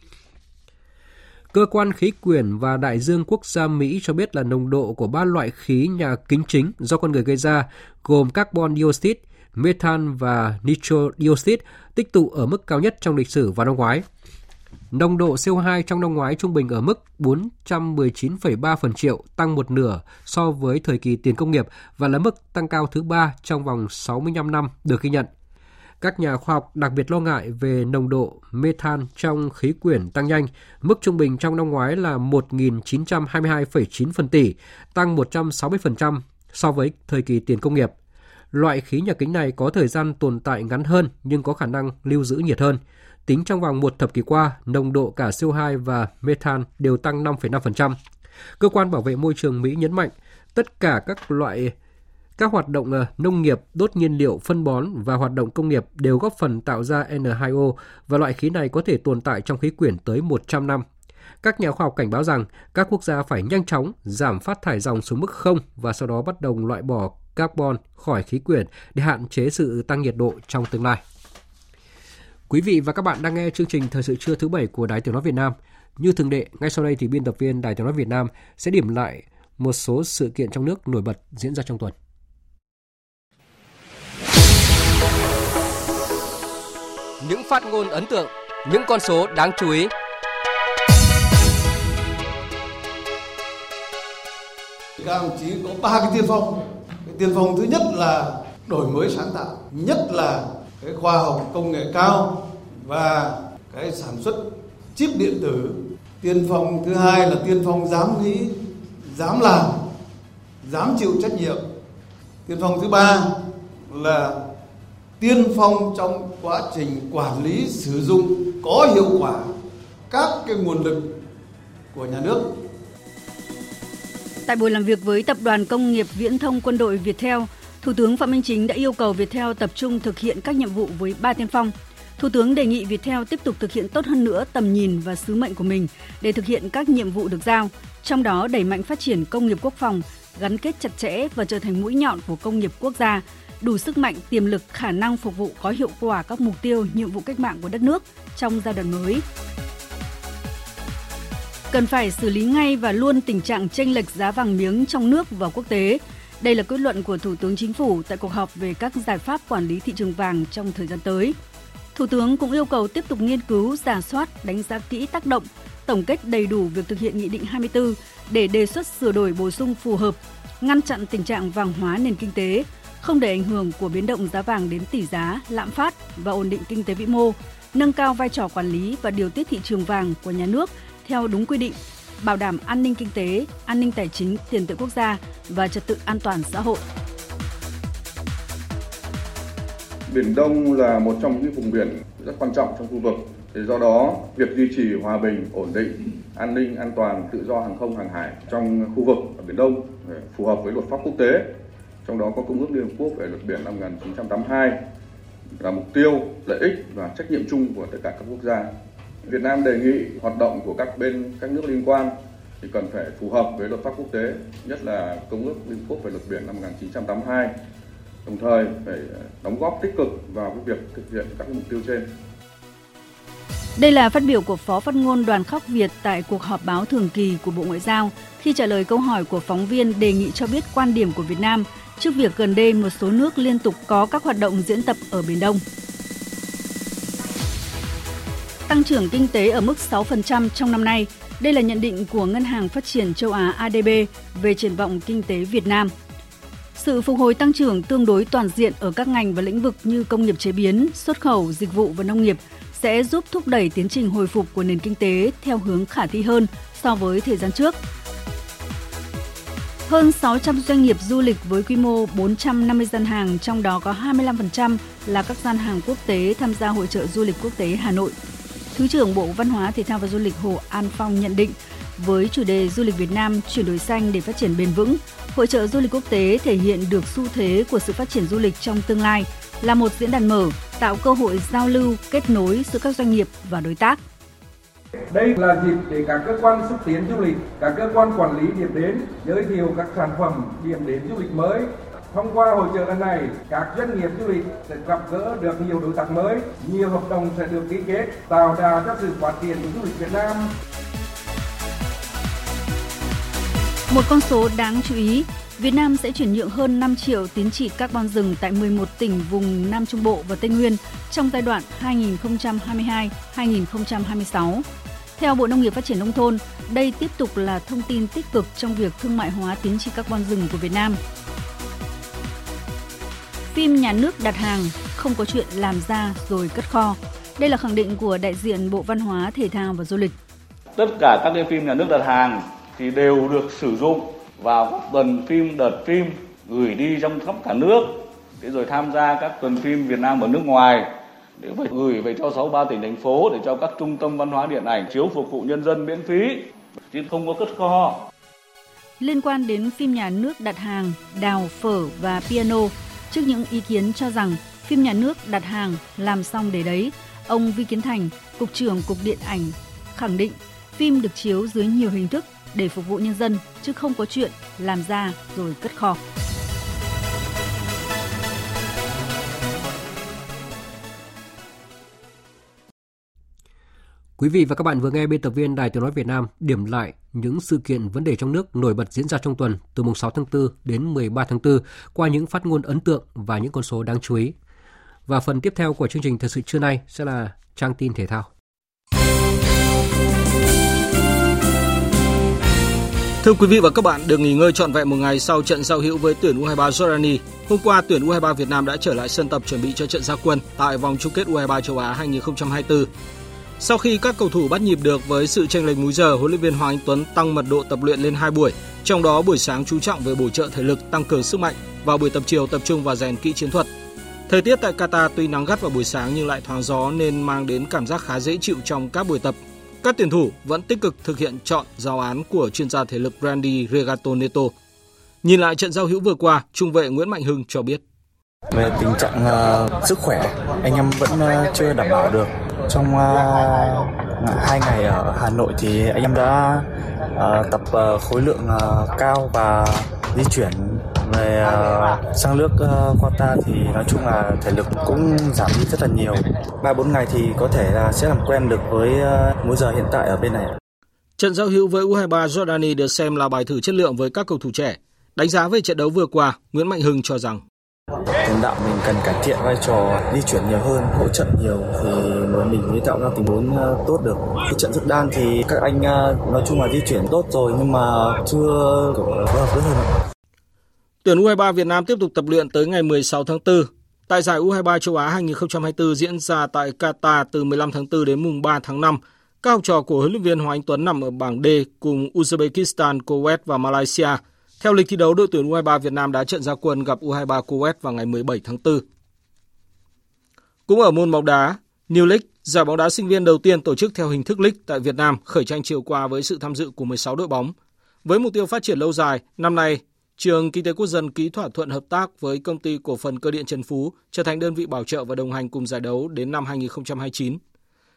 Cơ quan khí quyển và đại dương quốc gia Mỹ cho biết là nồng độ của ba loại khí nhà kính chính do con người gây ra gồm carbon dioxide, methan và nitro dioxide tích tụ ở mức cao nhất trong lịch sử vào năm ngoái. Nồng độ C O hai trong năm ngoái trung bình ở mức bốn trăm mười chín phẩy ba phần triệu, tăng một nửa so với thời kỳ tiền công nghiệp và là mức tăng cao thứ ba trong vòng sáu mươi lăm năm được ghi nhận. Các nhà khoa học đặc biệt lo ngại về nồng độ methan trong khí quyển tăng nhanh, mức trung bình trong năm ngoái là một nghìn chín trăm hai mươi hai phẩy chín phần tỷ, tăng một trăm sáu mươi phần trăm so với thời kỳ tiền công nghiệp. Loại khí nhà kính này có thời gian tồn tại ngắn hơn nhưng có khả năng lưu giữ nhiệt hơn. Tính trong vòng một thập kỷ qua, nồng độ cả C O hai và methan đều tăng năm phẩy năm phần trăm. Cơ quan bảo vệ môi trường Mỹ nhấn mạnh tất cả các loại các hoạt động nông nghiệp, đốt nhiên liệu, phân bón và hoạt động công nghiệp đều góp phần tạo ra N hai O và loại khí này có thể tồn tại trong khí quyển tới một trăm năm. Các nhà khoa học cảnh báo rằng các quốc gia phải nhanh chóng giảm phát thải ròng xuống mức không và sau đó bắt đầu loại bỏ carbon khỏi khí quyển để hạn chế sự tăng nhiệt độ trong tương lai. Quý vị và các bạn đang nghe chương trình Thời sự trưa thứ bảy của Đài Tiếng nói Việt Nam. Như thường lệ, ngay sau đây thì biên tập viên Đài Tiếng nói Việt Nam sẽ điểm lại một số sự kiện trong nước nổi bật diễn ra trong tuần. Những phát ngôn ấn tượng, những con số đáng chú ý. Các đồng chí có ba cái tiên phong. Cái tiên phong thứ nhất là đổi mới sáng tạo, nhất là cái khoa học công nghệ cao và cái sản xuất chip điện tử. Tiên phong thứ hai là tiên phong dám nghĩ, dám làm, dám chịu trách nhiệm. Tiên phong thứ ba là tiên phong trong quá trình quản lý sử dụng có hiệu quả các cái nguồn lực của nhà nước. Tại buổi làm việc với Tập đoàn Công nghiệp Viễn thông Quân đội Viettel, Thủ tướng Phạm Minh Chính đã yêu cầu Viettel tập trung thực hiện các nhiệm vụ với ba tiên phong. Thủ tướng đề nghị Viettel tiếp tục thực hiện tốt hơn nữa tầm nhìn và sứ mệnh của mình để thực hiện các nhiệm vụ được giao, trong đó đẩy mạnh phát triển công nghiệp quốc phòng, gắn kết chặt chẽ và trở thành mũi nhọn của công nghiệp quốc gia, đủ sức mạnh, tiềm lực, khả năng phục vụ có hiệu quả các mục tiêu, nhiệm vụ cách mạng của đất nước trong giai đoạn mới. Cần phải xử lý ngay và luôn tình trạng chênh lệch giá vàng miếng trong nước và quốc tế. Đây là kết luận của Thủ tướng Chính phủ tại cuộc họp về các giải pháp quản lý thị trường vàng trong thời gian tới. Thủ tướng cũng yêu cầu tiếp tục nghiên cứu, rà soát, đánh giá kỹ tác động, tổng kết đầy đủ việc thực hiện Nghị định hai mươi tư để đề xuất sửa đổi bổ sung phù hợp, ngăn chặn tình trạng vàng hóa nền kinh tế, không để ảnh hưởng của biến động giá vàng đến tỷ giá, lạm phát và ổn định kinh tế vĩ mô, nâng cao vai trò quản lý và điều tiết thị trường vàng của nhà nước theo đúng quy định, bảo đảm an ninh kinh tế, an ninh tài chính, tiền tệ quốc gia và trật tự an toàn xã hội. Biển Đông là một trong những vùng biển rất quan trọng trong khu vực. Thì do đó, việc duy trì hòa bình, ổn định, an ninh, an toàn, tự do hàng không, hàng hải trong khu vực ở Biển Đông phù hợp với luật pháp quốc tế, trong đó có Công ước Liên Hợp Quốc về luật biển năm một nghìn chín trăm tám mươi hai là mục tiêu, lợi ích và trách nhiệm chung của tất cả các quốc gia. Việt Nam đề nghị hoạt động của các bên, các nước liên quan thì cần phải phù hợp với luật pháp quốc tế, nhất là Công ước Liên Hợp Quốc về luật biển năm một nghìn chín trăm tám mươi hai. Đồng thời phải đóng góp tích cực vào cái việc thực hiện các mục tiêu trên. Đây là phát biểu của Phó Phát ngôn Đoàn Khắc Việt tại cuộc họp báo thường kỳ của Bộ Ngoại giao khi trả lời câu hỏi của phóng viên đề nghị cho biết quan điểm của Việt Nam trước việc gần đây một số nước liên tục có các hoạt động diễn tập ở Biển Đông. Tăng trưởng kinh tế ở mức sáu phần trăm trong năm nay. Đây là nhận định của Ngân hàng Phát triển Châu Á A đê bê về triển vọng kinh tế Việt Nam. Sự phục hồi tăng trưởng tương đối toàn diện ở các ngành và lĩnh vực như công nghiệp chế biến, xuất khẩu, dịch vụ và nông nghiệp sẽ giúp thúc đẩy tiến trình hồi phục của nền kinh tế theo hướng khả thi hơn so với thời gian trước. Hơn sáu trăm doanh nghiệp du lịch với quy mô bốn trăm năm mươi gian hàng, trong đó có hai mươi lăm phần trăm là các gian hàng quốc tế tham gia Hội chợ du lịch quốc tế Hà Nội. Thứ trưởng Bộ Văn hóa, Thể thao và Du lịch Hồ An Phong nhận định, với chủ đề Du lịch Việt Nam chuyển đổi xanh để phát triển bền vững, Hội chợ du lịch quốc tế thể hiện được xu thế của sự phát triển du lịch trong tương lai, là một diễn đàn mở, tạo cơ hội giao lưu, kết nối giữa các doanh nghiệp và đối tác. Đây là dịp để các cơ quan xúc tiến du lịch, các cơ quan quản lý điểm đến giới thiệu các sản phẩm điểm đến du lịch mới. Thông qua hội chợ lần này, các doanh nghiệp du lịch sẽ gặp gỡ được nhiều đối tác mới, nhiều hợp đồng sẽ được ký kết, tạo đà cho sự phát triển của du lịch Việt Nam. Một con số đáng chú ý, Việt Nam sẽ chuyển nhượng hơn năm triệu tín chỉ carbon rừng tại mười một tỉnh vùng Nam Trung Bộ và Tây Nguyên trong giai đoạn hai nghìn không trăm hai mươi hai đến hai nghìn không trăm hai mươi sáu. Theo Bộ Nông nghiệp Phát triển Nông thôn, đây tiếp tục là thông tin tích cực trong việc thương mại hóa tín chỉ carbon rừng của Việt Nam. Phim nhà nước đặt hàng, không có chuyện làm ra rồi cất kho. Đây là khẳng định của đại diện Bộ Văn hóa, Thể thao và Du lịch. Tất cả các cái phim nhà nước đặt hàng thì đều được sử dụng vào các tuần phim, đợt phim gửi đi trong khắp cả nước, để rồi tham gia các tuần phim Việt Nam ở nước ngoài, để phải gửi về cho sáu mươi ba tỉnh thành phố, để cho các trung tâm văn hóa điện ảnh chiếu phục vụ nhân dân miễn phí, chứ không có cất kho. Liên quan đến phim nhà nước đặt hàng, đào, phở và piano, trước những ý kiến cho rằng phim nhà nước đặt hàng làm xong để đấy, ông Vi Kiến Thành, Cục trưởng Cục Điện ảnh khẳng định phim được chiếu dưới nhiều hình thức để phục vụ nhân dân, chứ không có chuyện làm ra rồi cất kho. Quý vị và các bạn vừa nghe biên tập viên Đài Tiếng nói Việt Nam điểm lại những sự kiện vấn đề trong nước nổi bật diễn ra trong tuần từ mùng sáu tháng tư đến mười ba tháng tư qua những phát ngôn ấn tượng và những con số đáng chú ý. Và phần tiếp theo của chương trình Thời sự trưa nay sẽ là trang tin thể thao. Thưa quý vị và các bạn, được nghỉ ngơi trọn vẹn một ngày sau trận giao hữu với tuyển u hai ba Jordani, hôm qua tuyển u hai ba Việt Nam đã trở lại sân tập chuẩn bị cho trận ra quân tại vòng chung kết u hai ba châu Á hai nghìn không trăm hai mươi tư. Sau khi các cầu thủ bắt nhịp được với sự chênh lệch múi giờ, huấn luyện viên Hoàng Anh Tuấn tăng mật độ tập luyện lên hai buổi, trong đó buổi sáng chú trọng về bổ trợ thể lực, tăng cường sức mạnh, và buổi tập chiều tập trung vào rèn kỹ chiến thuật. Thời tiết tại Qatar tuy nắng gắt vào buổi sáng nhưng lại thoáng gió nên mang đến cảm giác khá dễ chịu trong các buổi tập. Các tuyển thủ vẫn tích cực thực hiện chọn giáo án của chuyên gia thể lực Brandy Regato Neto. Nhìn lại trận giao hữu vừa qua, trung vệ Nguyễn Mạnh Hưng cho biết. Về tình trạng uh, sức khỏe, anh em vẫn uh, chưa đảm bảo được. Trong uh, hai ngày ở Hà Nội thì anh em đã uh, tập uh, khối lượng uh, cao và di chuyển về uh, sang nước uh, Qatar thì nói chung là thể lực cũng giảm đi rất là nhiều. ba bốn ngày thì có thể là sẽ làm quen được với uh, múi giờ hiện tại ở bên này. Trận giao hữu với u hai ba Jordani được xem là bài thử chất lượng với các cầu thủ trẻ. Đánh giá về trận đấu vừa qua, Nguyễn Mạnh Hưng cho rằng tiền đạo mình cần cải thiện vai trò di chuyển nhiều hơn, hỗ trợ nhiều thì mới mình mới tạo ra tình huống tốt được. Cái trận Jordan thì các anh nói chung là di chuyển tốt rồi nhưng mà chưa phối hợp tốt hơn. Tuyển u hai ba Việt Nam tiếp tục tập luyện tới ngày mười sáu tháng tư. Tại giải u hai ba châu Á hai nghìn không trăm hai mươi tư diễn ra tại Qatar từ mười lăm tháng tư đến mùng ba tháng năm. Các học trò của huấn luyện viên Hoàng Anh Tuấn nằm ở bảng D cùng Uzbekistan, Kuwait và Malaysia. Theo lịch thi đấu, đội tuyển u hai ba Việt Nam đã trận ra quân gặp u hai ba Kuwait vào ngày mười bảy tháng tư. Cũng ở môn bóng đá, New League, giải bóng đá sinh viên đầu tiên tổ chức theo hình thức League tại Việt Nam, khởi tranh chiều qua với sự tham dự của mười sáu đội bóng. Với mục tiêu phát triển lâu dài, năm nay, Trường Kinh tế Quốc dân ký thỏa thuận hợp tác với Công ty Cổ phần Cơ điện Trần Phú trở thành đơn vị bảo trợ và đồng hành cùng giải đấu đến năm hai nghìn không trăm hai mươi chín.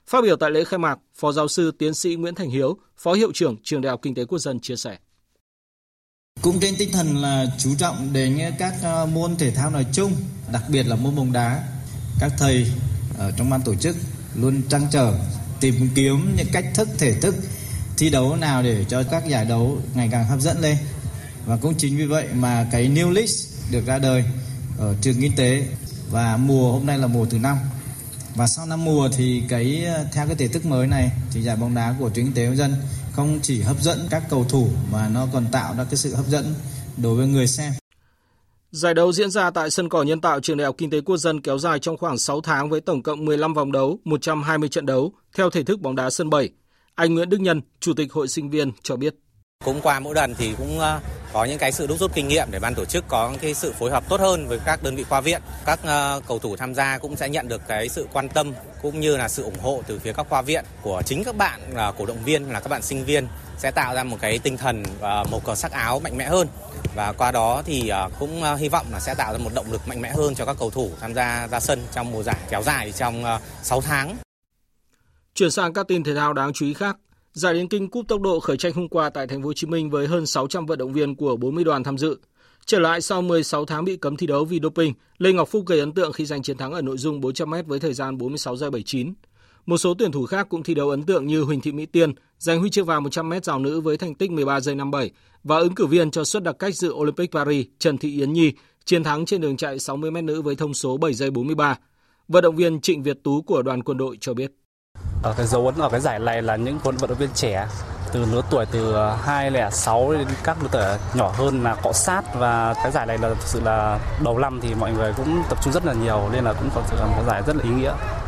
Phát biểu tại lễ khai mạc, Phó giáo sư tiến sĩ Nguyễn Thành Hiếu, Phó Hiệu trưởng Trường Đại học Kinh tế Quốc dân chia sẻ. Cũng trên tinh thần là chú trọng đến các môn thể thao nói chung, đặc biệt là môn bóng đá, các thầy ở trong ban tổ chức luôn trăn trở tìm kiếm những cách thức, thể thức thi đấu nào để cho các giải đấu ngày càng hấp dẫn lên. Và cũng chính vì vậy mà cái New List được ra đời ở trường kinh tế, và mùa hôm nay là mùa thứ năm. Và sau năm mùa thì cái theo cái thể thức mới này thì giải bóng đá của trường kinh tế quốc dân không chỉ hấp dẫn các cầu thủ mà nó còn tạo ra cái sự hấp dẫn đối với người xem. Giải đấu diễn ra tại sân cỏ nhân tạo Trường Đại học Kinh tế Quốc dân kéo dài trong khoảng sáu tháng với tổng cộng mười lăm vòng đấu, một trăm hai mươi trận đấu theo thể thức bóng đá sân bảy. Anh Nguyễn Đức Nhân, Chủ tịch Hội sinh viên cho biết. Cũng qua mỗi lần thì cũng có những cái sự đúc rút kinh nghiệm để ban tổ chức có cái sự phối hợp tốt hơn với các đơn vị khoa viện. Các uh, cầu thủ tham gia cũng sẽ nhận được cái sự quan tâm cũng như là sự ủng hộ từ phía các khoa viện của chính các bạn uh, cổ động viên là các bạn sinh viên, sẽ tạo ra một cái tinh thần uh, màu cờ sắc áo mạnh mẽ hơn. Và qua đó thì uh, cũng uh, hy vọng là sẽ tạo ra một động lực mạnh mẽ hơn cho các cầu thủ tham gia ra sân trong mùa giải kéo dài trong uh, sáu tháng. Chuyển sang các tin thể thao đáng chú ý khác. Giải điền kinh cúp tốc độ khởi tranh hôm qua tại thành phố Hồ Chí Minh với hơn sáu trăm vận động viên của bốn mươi đoàn tham dự. Trở lại sau mười sáu tháng bị cấm thi đấu vì doping, Lê Ngọc Phúc gây ấn tượng khi giành chiến thắng ở nội dung bốn trăm mét với thời gian bốn mươi sáu giây bảy mươi chín. Một số tuyển thủ khác cũng thi đấu ấn tượng như Huỳnh Thị Mỹ Tiên giành huy chương vàng một trăm mét rào nữ với thành tích mười ba giây năm mươi bảy và ứng cử viên cho suất đặc cách dự Olympic Paris Trần Thị Yến Nhi chiến thắng trên đường chạy sáu mươi mét nữ với thông số bảy giây bốn mươi ba. Vận động viên Trịnh Việt Tú của đoàn quân đội cho biết. Ở cái dấu ấn ở cái giải này là những vận động viên trẻ từ lứa tuổi từ hai không không sáu đến các lứa tuổi nhỏ hơn là cọ sát, và cái giải này là thực sự là đầu năm thì mọi người cũng tập trung rất là nhiều nên là cũng có sự là một giải rất là ý nghĩa.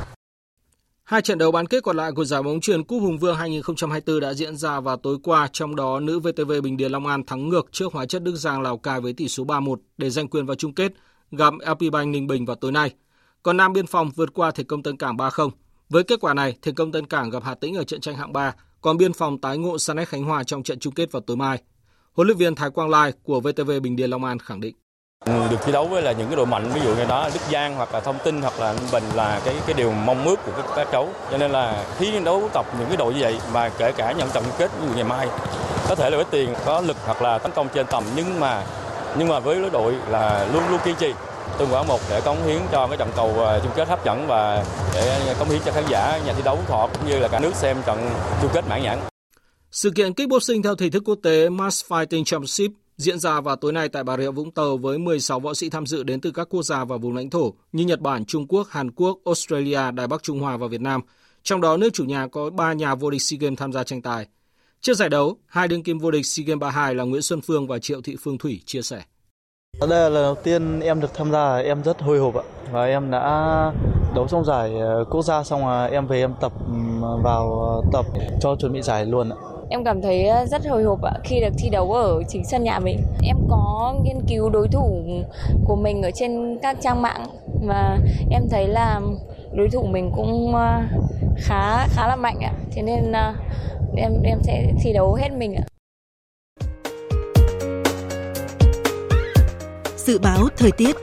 Hai trận đấu bán kết còn lại của giải bóng chuyền Cúp Hùng Vương hai không hai tư đã diễn ra vào tối qua, trong đó nữ vê tê vê Bình Điền Long An thắng ngược trước Hóa chất Đức Giang Lào Cai với tỷ số ba một để giành quyền vào chung kết gặp lờ pê Bank Ninh Bình vào tối nay. Còn Nam Biên Phòng vượt qua Thể Công Tân Cảng ba không. Với kết quả này, Thể Công Tân Cảng gặp Hà Tĩnh ở trận tranh hạng ba, còn Biên Phòng tái ngộ Sanet Khánh Hòa trong trận chung kết vào tối mai. Huấn luyện viên Thái Quang Lai của vê tê vê Bình Điền Long An khẳng định. Được thi đấu với là những cái đội mạnh, ví dụ như đó Đức Giang hoặc là Thông Tin hoặc là Ninh Bình là cái cái điều mong ước của các, các cháu. Cho nên là khi đấu tập những cái đội như vậy mà kể cả nhận trận chung kết như ngày mai, có thể là với tiền có lực hoặc là tấn công trên tầm, nhưng mà nhưng mà với đội là luôn luôn kiên trì từng quả một để cống hiến cho cái trận cầu chung kết hấp dẫn và để cống hiến cho khán giả, nhà thi đấu họ cũng như là cả nước xem trận chung kết mãn nhãn. Sự kiện kickboxing theo thể thức quốc tế Mass Fighting Championship diễn ra vào tối nay tại Bà Rịa Vũng Tàu với mười sáu võ sĩ tham dự đến từ các quốc gia và vùng lãnh thổ như Nhật Bản, Trung Quốc, Hàn Quốc, Australia, Đài Bắc Trung Hoa và Việt Nam. Trong đó, nước chủ nhà có ba nhà vô địch SEA Games tham gia tranh tài. Trước giải đấu, hai đương kim vô địch SEA Games ba mươi hai là Nguyễn Xuân Phương và Triệu Thị Phương Thủy chia sẻ. Đây là lần đầu tiên em được tham gia, em rất hồi hộp ạ. Và em đã đấu trong giải quốc gia xong rồi em về em tập vào tập cho chuẩn bị giải luôn ạ. Em cảm thấy rất hồi hộp ạ khi được thi đấu ở chính sân nhà mình. Em có nghiên cứu đối thủ của mình ở trên các trang mạng và em thấy là đối thủ mình cũng khá khá là mạnh ạ. Thế nên em em sẽ thi đấu hết mình ạ. Dự báo thời tiết.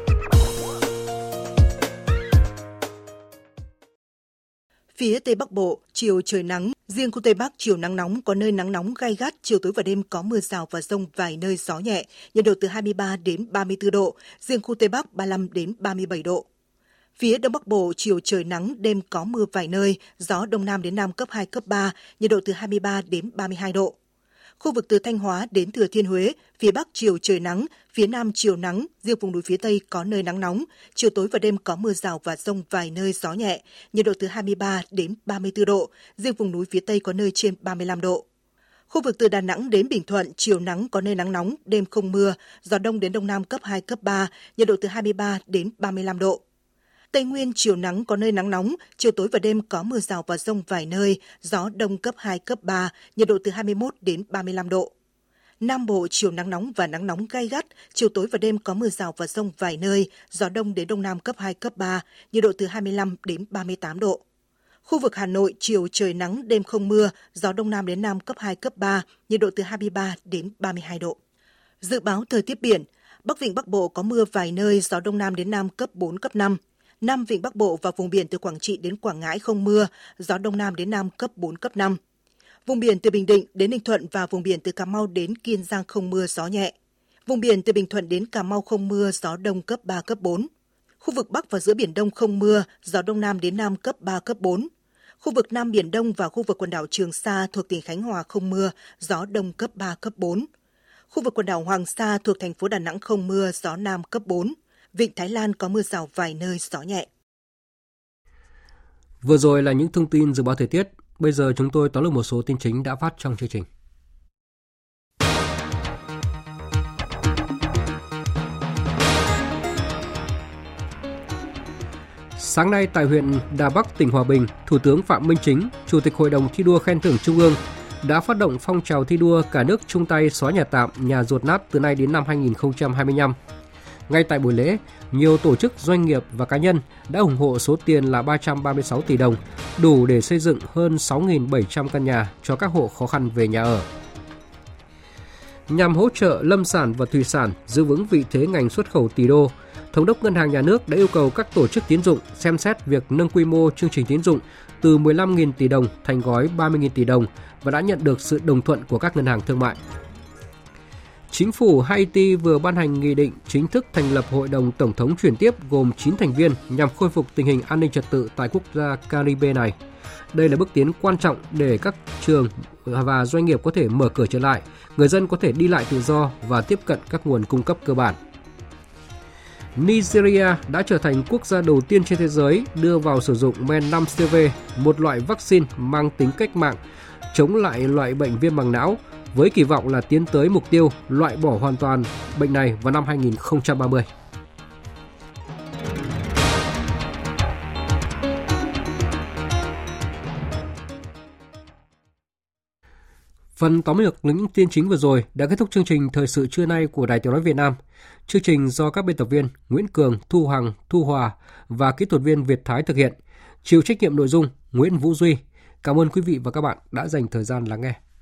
Phía Tây Bắc Bộ, chiều trời nắng, riêng khu Tây Bắc chiều nắng nóng, có nơi nắng nóng gay gắt, chiều tối và đêm có mưa rào và dông, vài nơi gió nhẹ, nhiệt độ từ hai mươi ba đến ba mươi tư độ, riêng khu Tây Bắc ba mươi lăm đến ba mươi bảy độ. Phía Đông Bắc Bộ, chiều trời nắng, đêm có mưa vài nơi, gió Đông Nam đến Nam cấp hai, cấp ba, nhiệt độ từ hai mươi ba đến ba mươi hai độ. Khu vực từ Thanh Hóa đến Thừa Thiên Huế, phía Bắc chiều trời nắng, phía Nam chiều nắng, riêng vùng núi phía Tây có nơi nắng nóng, chiều tối và đêm có mưa rào và dông, vài nơi gió nhẹ, nhiệt độ từ hai mươi ba đến ba mươi tư độ, riêng vùng núi phía Tây có nơi trên ba mươi lăm độ. Khu vực từ Đà Nẵng đến Bình Thuận, chiều nắng có nơi nắng nóng, đêm không mưa, gió Đông đến Đông Nam cấp hai, cấp ba, nhiệt độ từ hai mươi ba đến ba mươi lăm độ. Tây Nguyên chiều nắng có nơi nắng nóng, chiều tối và đêm có mưa rào và dông vài nơi, gió Đông cấp hai, cấp ba, nhiệt độ từ hai mươi mốt đến ba mươi lăm độ. Nam Bộ chiều nắng nóng và nắng nóng gay gắt, chiều tối và đêm có mưa rào và dông vài nơi, gió Đông đến Đông Nam cấp hai, cấp ba, nhiệt độ từ hai mươi lăm đến ba mươi tám độ. Khu vực Hà Nội chiều trời nắng, đêm không mưa, gió Đông Nam đến Nam cấp hai, cấp ba, nhiệt độ từ hai mươi ba đến ba mươi hai độ. Dự báo thời tiết biển, Bắc Vịnh Bắc Bộ có mưa vài nơi, gió Đông Nam đến Nam cấp bốn, cấp năm. Nam Vịnh Bắc Bộ và vùng biển từ Quảng Trị đến Quảng Ngãi không mưa, gió Đông Nam đến Nam cấp bốn, cấp năm. Vùng biển từ Bình Định đến Ninh Thuận và vùng biển từ Cà Mau đến Kiên Giang không mưa, gió nhẹ. Vùng biển từ Bình Thuận đến Cà Mau không mưa, gió Đông cấp ba, cấp bốn. Khu vực Bắc và giữa Biển Đông không mưa, gió Đông Nam đến Nam cấp ba, cấp bốn. Khu vực Nam Biển Đông và khu vực quần đảo Trường Sa thuộc tỉnh Khánh Hòa không mưa, gió Đông cấp ba, cấp bốn. Khu vực quần đảo Hoàng Sa thuộc thành phố Đà Nẵng không mưa, gió Nam cấp bốn. Vịnh Thái Lan có mưa rào vài nơi, gió nhẹ. Vừa rồi là những thông tin dự báo thời tiết. Bây giờ chúng tôi tóm lược một số tin chính đã phát trong chương trình. Sáng nay tại huyện Đà Bắc, tỉnh Hòa Bình, Thủ tướng Phạm Minh Chính, Chủ tịch Hội đồng thi đua khen thưởng Trung ương đã phát động phong trào thi đua cả nước chung tay xóa nhà tạm, nhà dột nát từ nay đến năm hai nghìn không trăm hai mươi lăm. Ngay tại buổi lễ, nhiều tổ chức, doanh nghiệp và cá nhân đã ủng hộ số tiền là ba trăm ba mươi sáu tỷ đồng, đủ để xây dựng hơn sáu nghìn bảy trăm căn nhà cho các hộ khó khăn về nhà ở. Nhằm hỗ trợ lâm sản và thủy sản giữ vững vị thế ngành xuất khẩu tỷ đô, Thống đốc Ngân hàng Nhà nước đã yêu cầu các tổ chức tín dụng xem xét việc nâng quy mô chương trình tín dụng từ mười lăm nghìn tỷ đồng thành gói ba mươi nghìn tỷ đồng và đã nhận được sự đồng thuận của các ngân hàng thương mại. Chính phủ Haiti vừa ban hành nghị định chính thức thành lập Hội đồng Tổng thống chuyển tiếp gồm chín thành viên nhằm khôi phục tình hình an ninh trật tự tại quốc gia Caribe này. Đây là bước tiến quan trọng để các trường và doanh nghiệp có thể mở cửa trở lại, người dân có thể đi lại tự do và tiếp cận các nguồn cung cấp cơ bản. Nigeria đã trở thành quốc gia đầu tiên trên thế giới đưa vào sử dụng men năm C V, một loại vaccine mang tính cách mạng chống lại loại bệnh viêm màng não, với kỳ vọng là tiến tới mục tiêu loại bỏ hoàn toàn bệnh này vào năm hai nghìn không trăm ba mươi. Phần tóm lược những tin chính vừa rồi đã kết thúc chương trình Thời sự trưa nay của Đài Tiếng nói Việt Nam. Chương trình do các biên tập viên Nguyễn Cường, Thu Hằng, Thu Hòa và kỹ thuật viên Việt Thái thực hiện. Chịu trách nhiệm nội dung Nguyễn Vũ Duy. Cảm ơn quý vị và các bạn đã dành thời gian lắng nghe.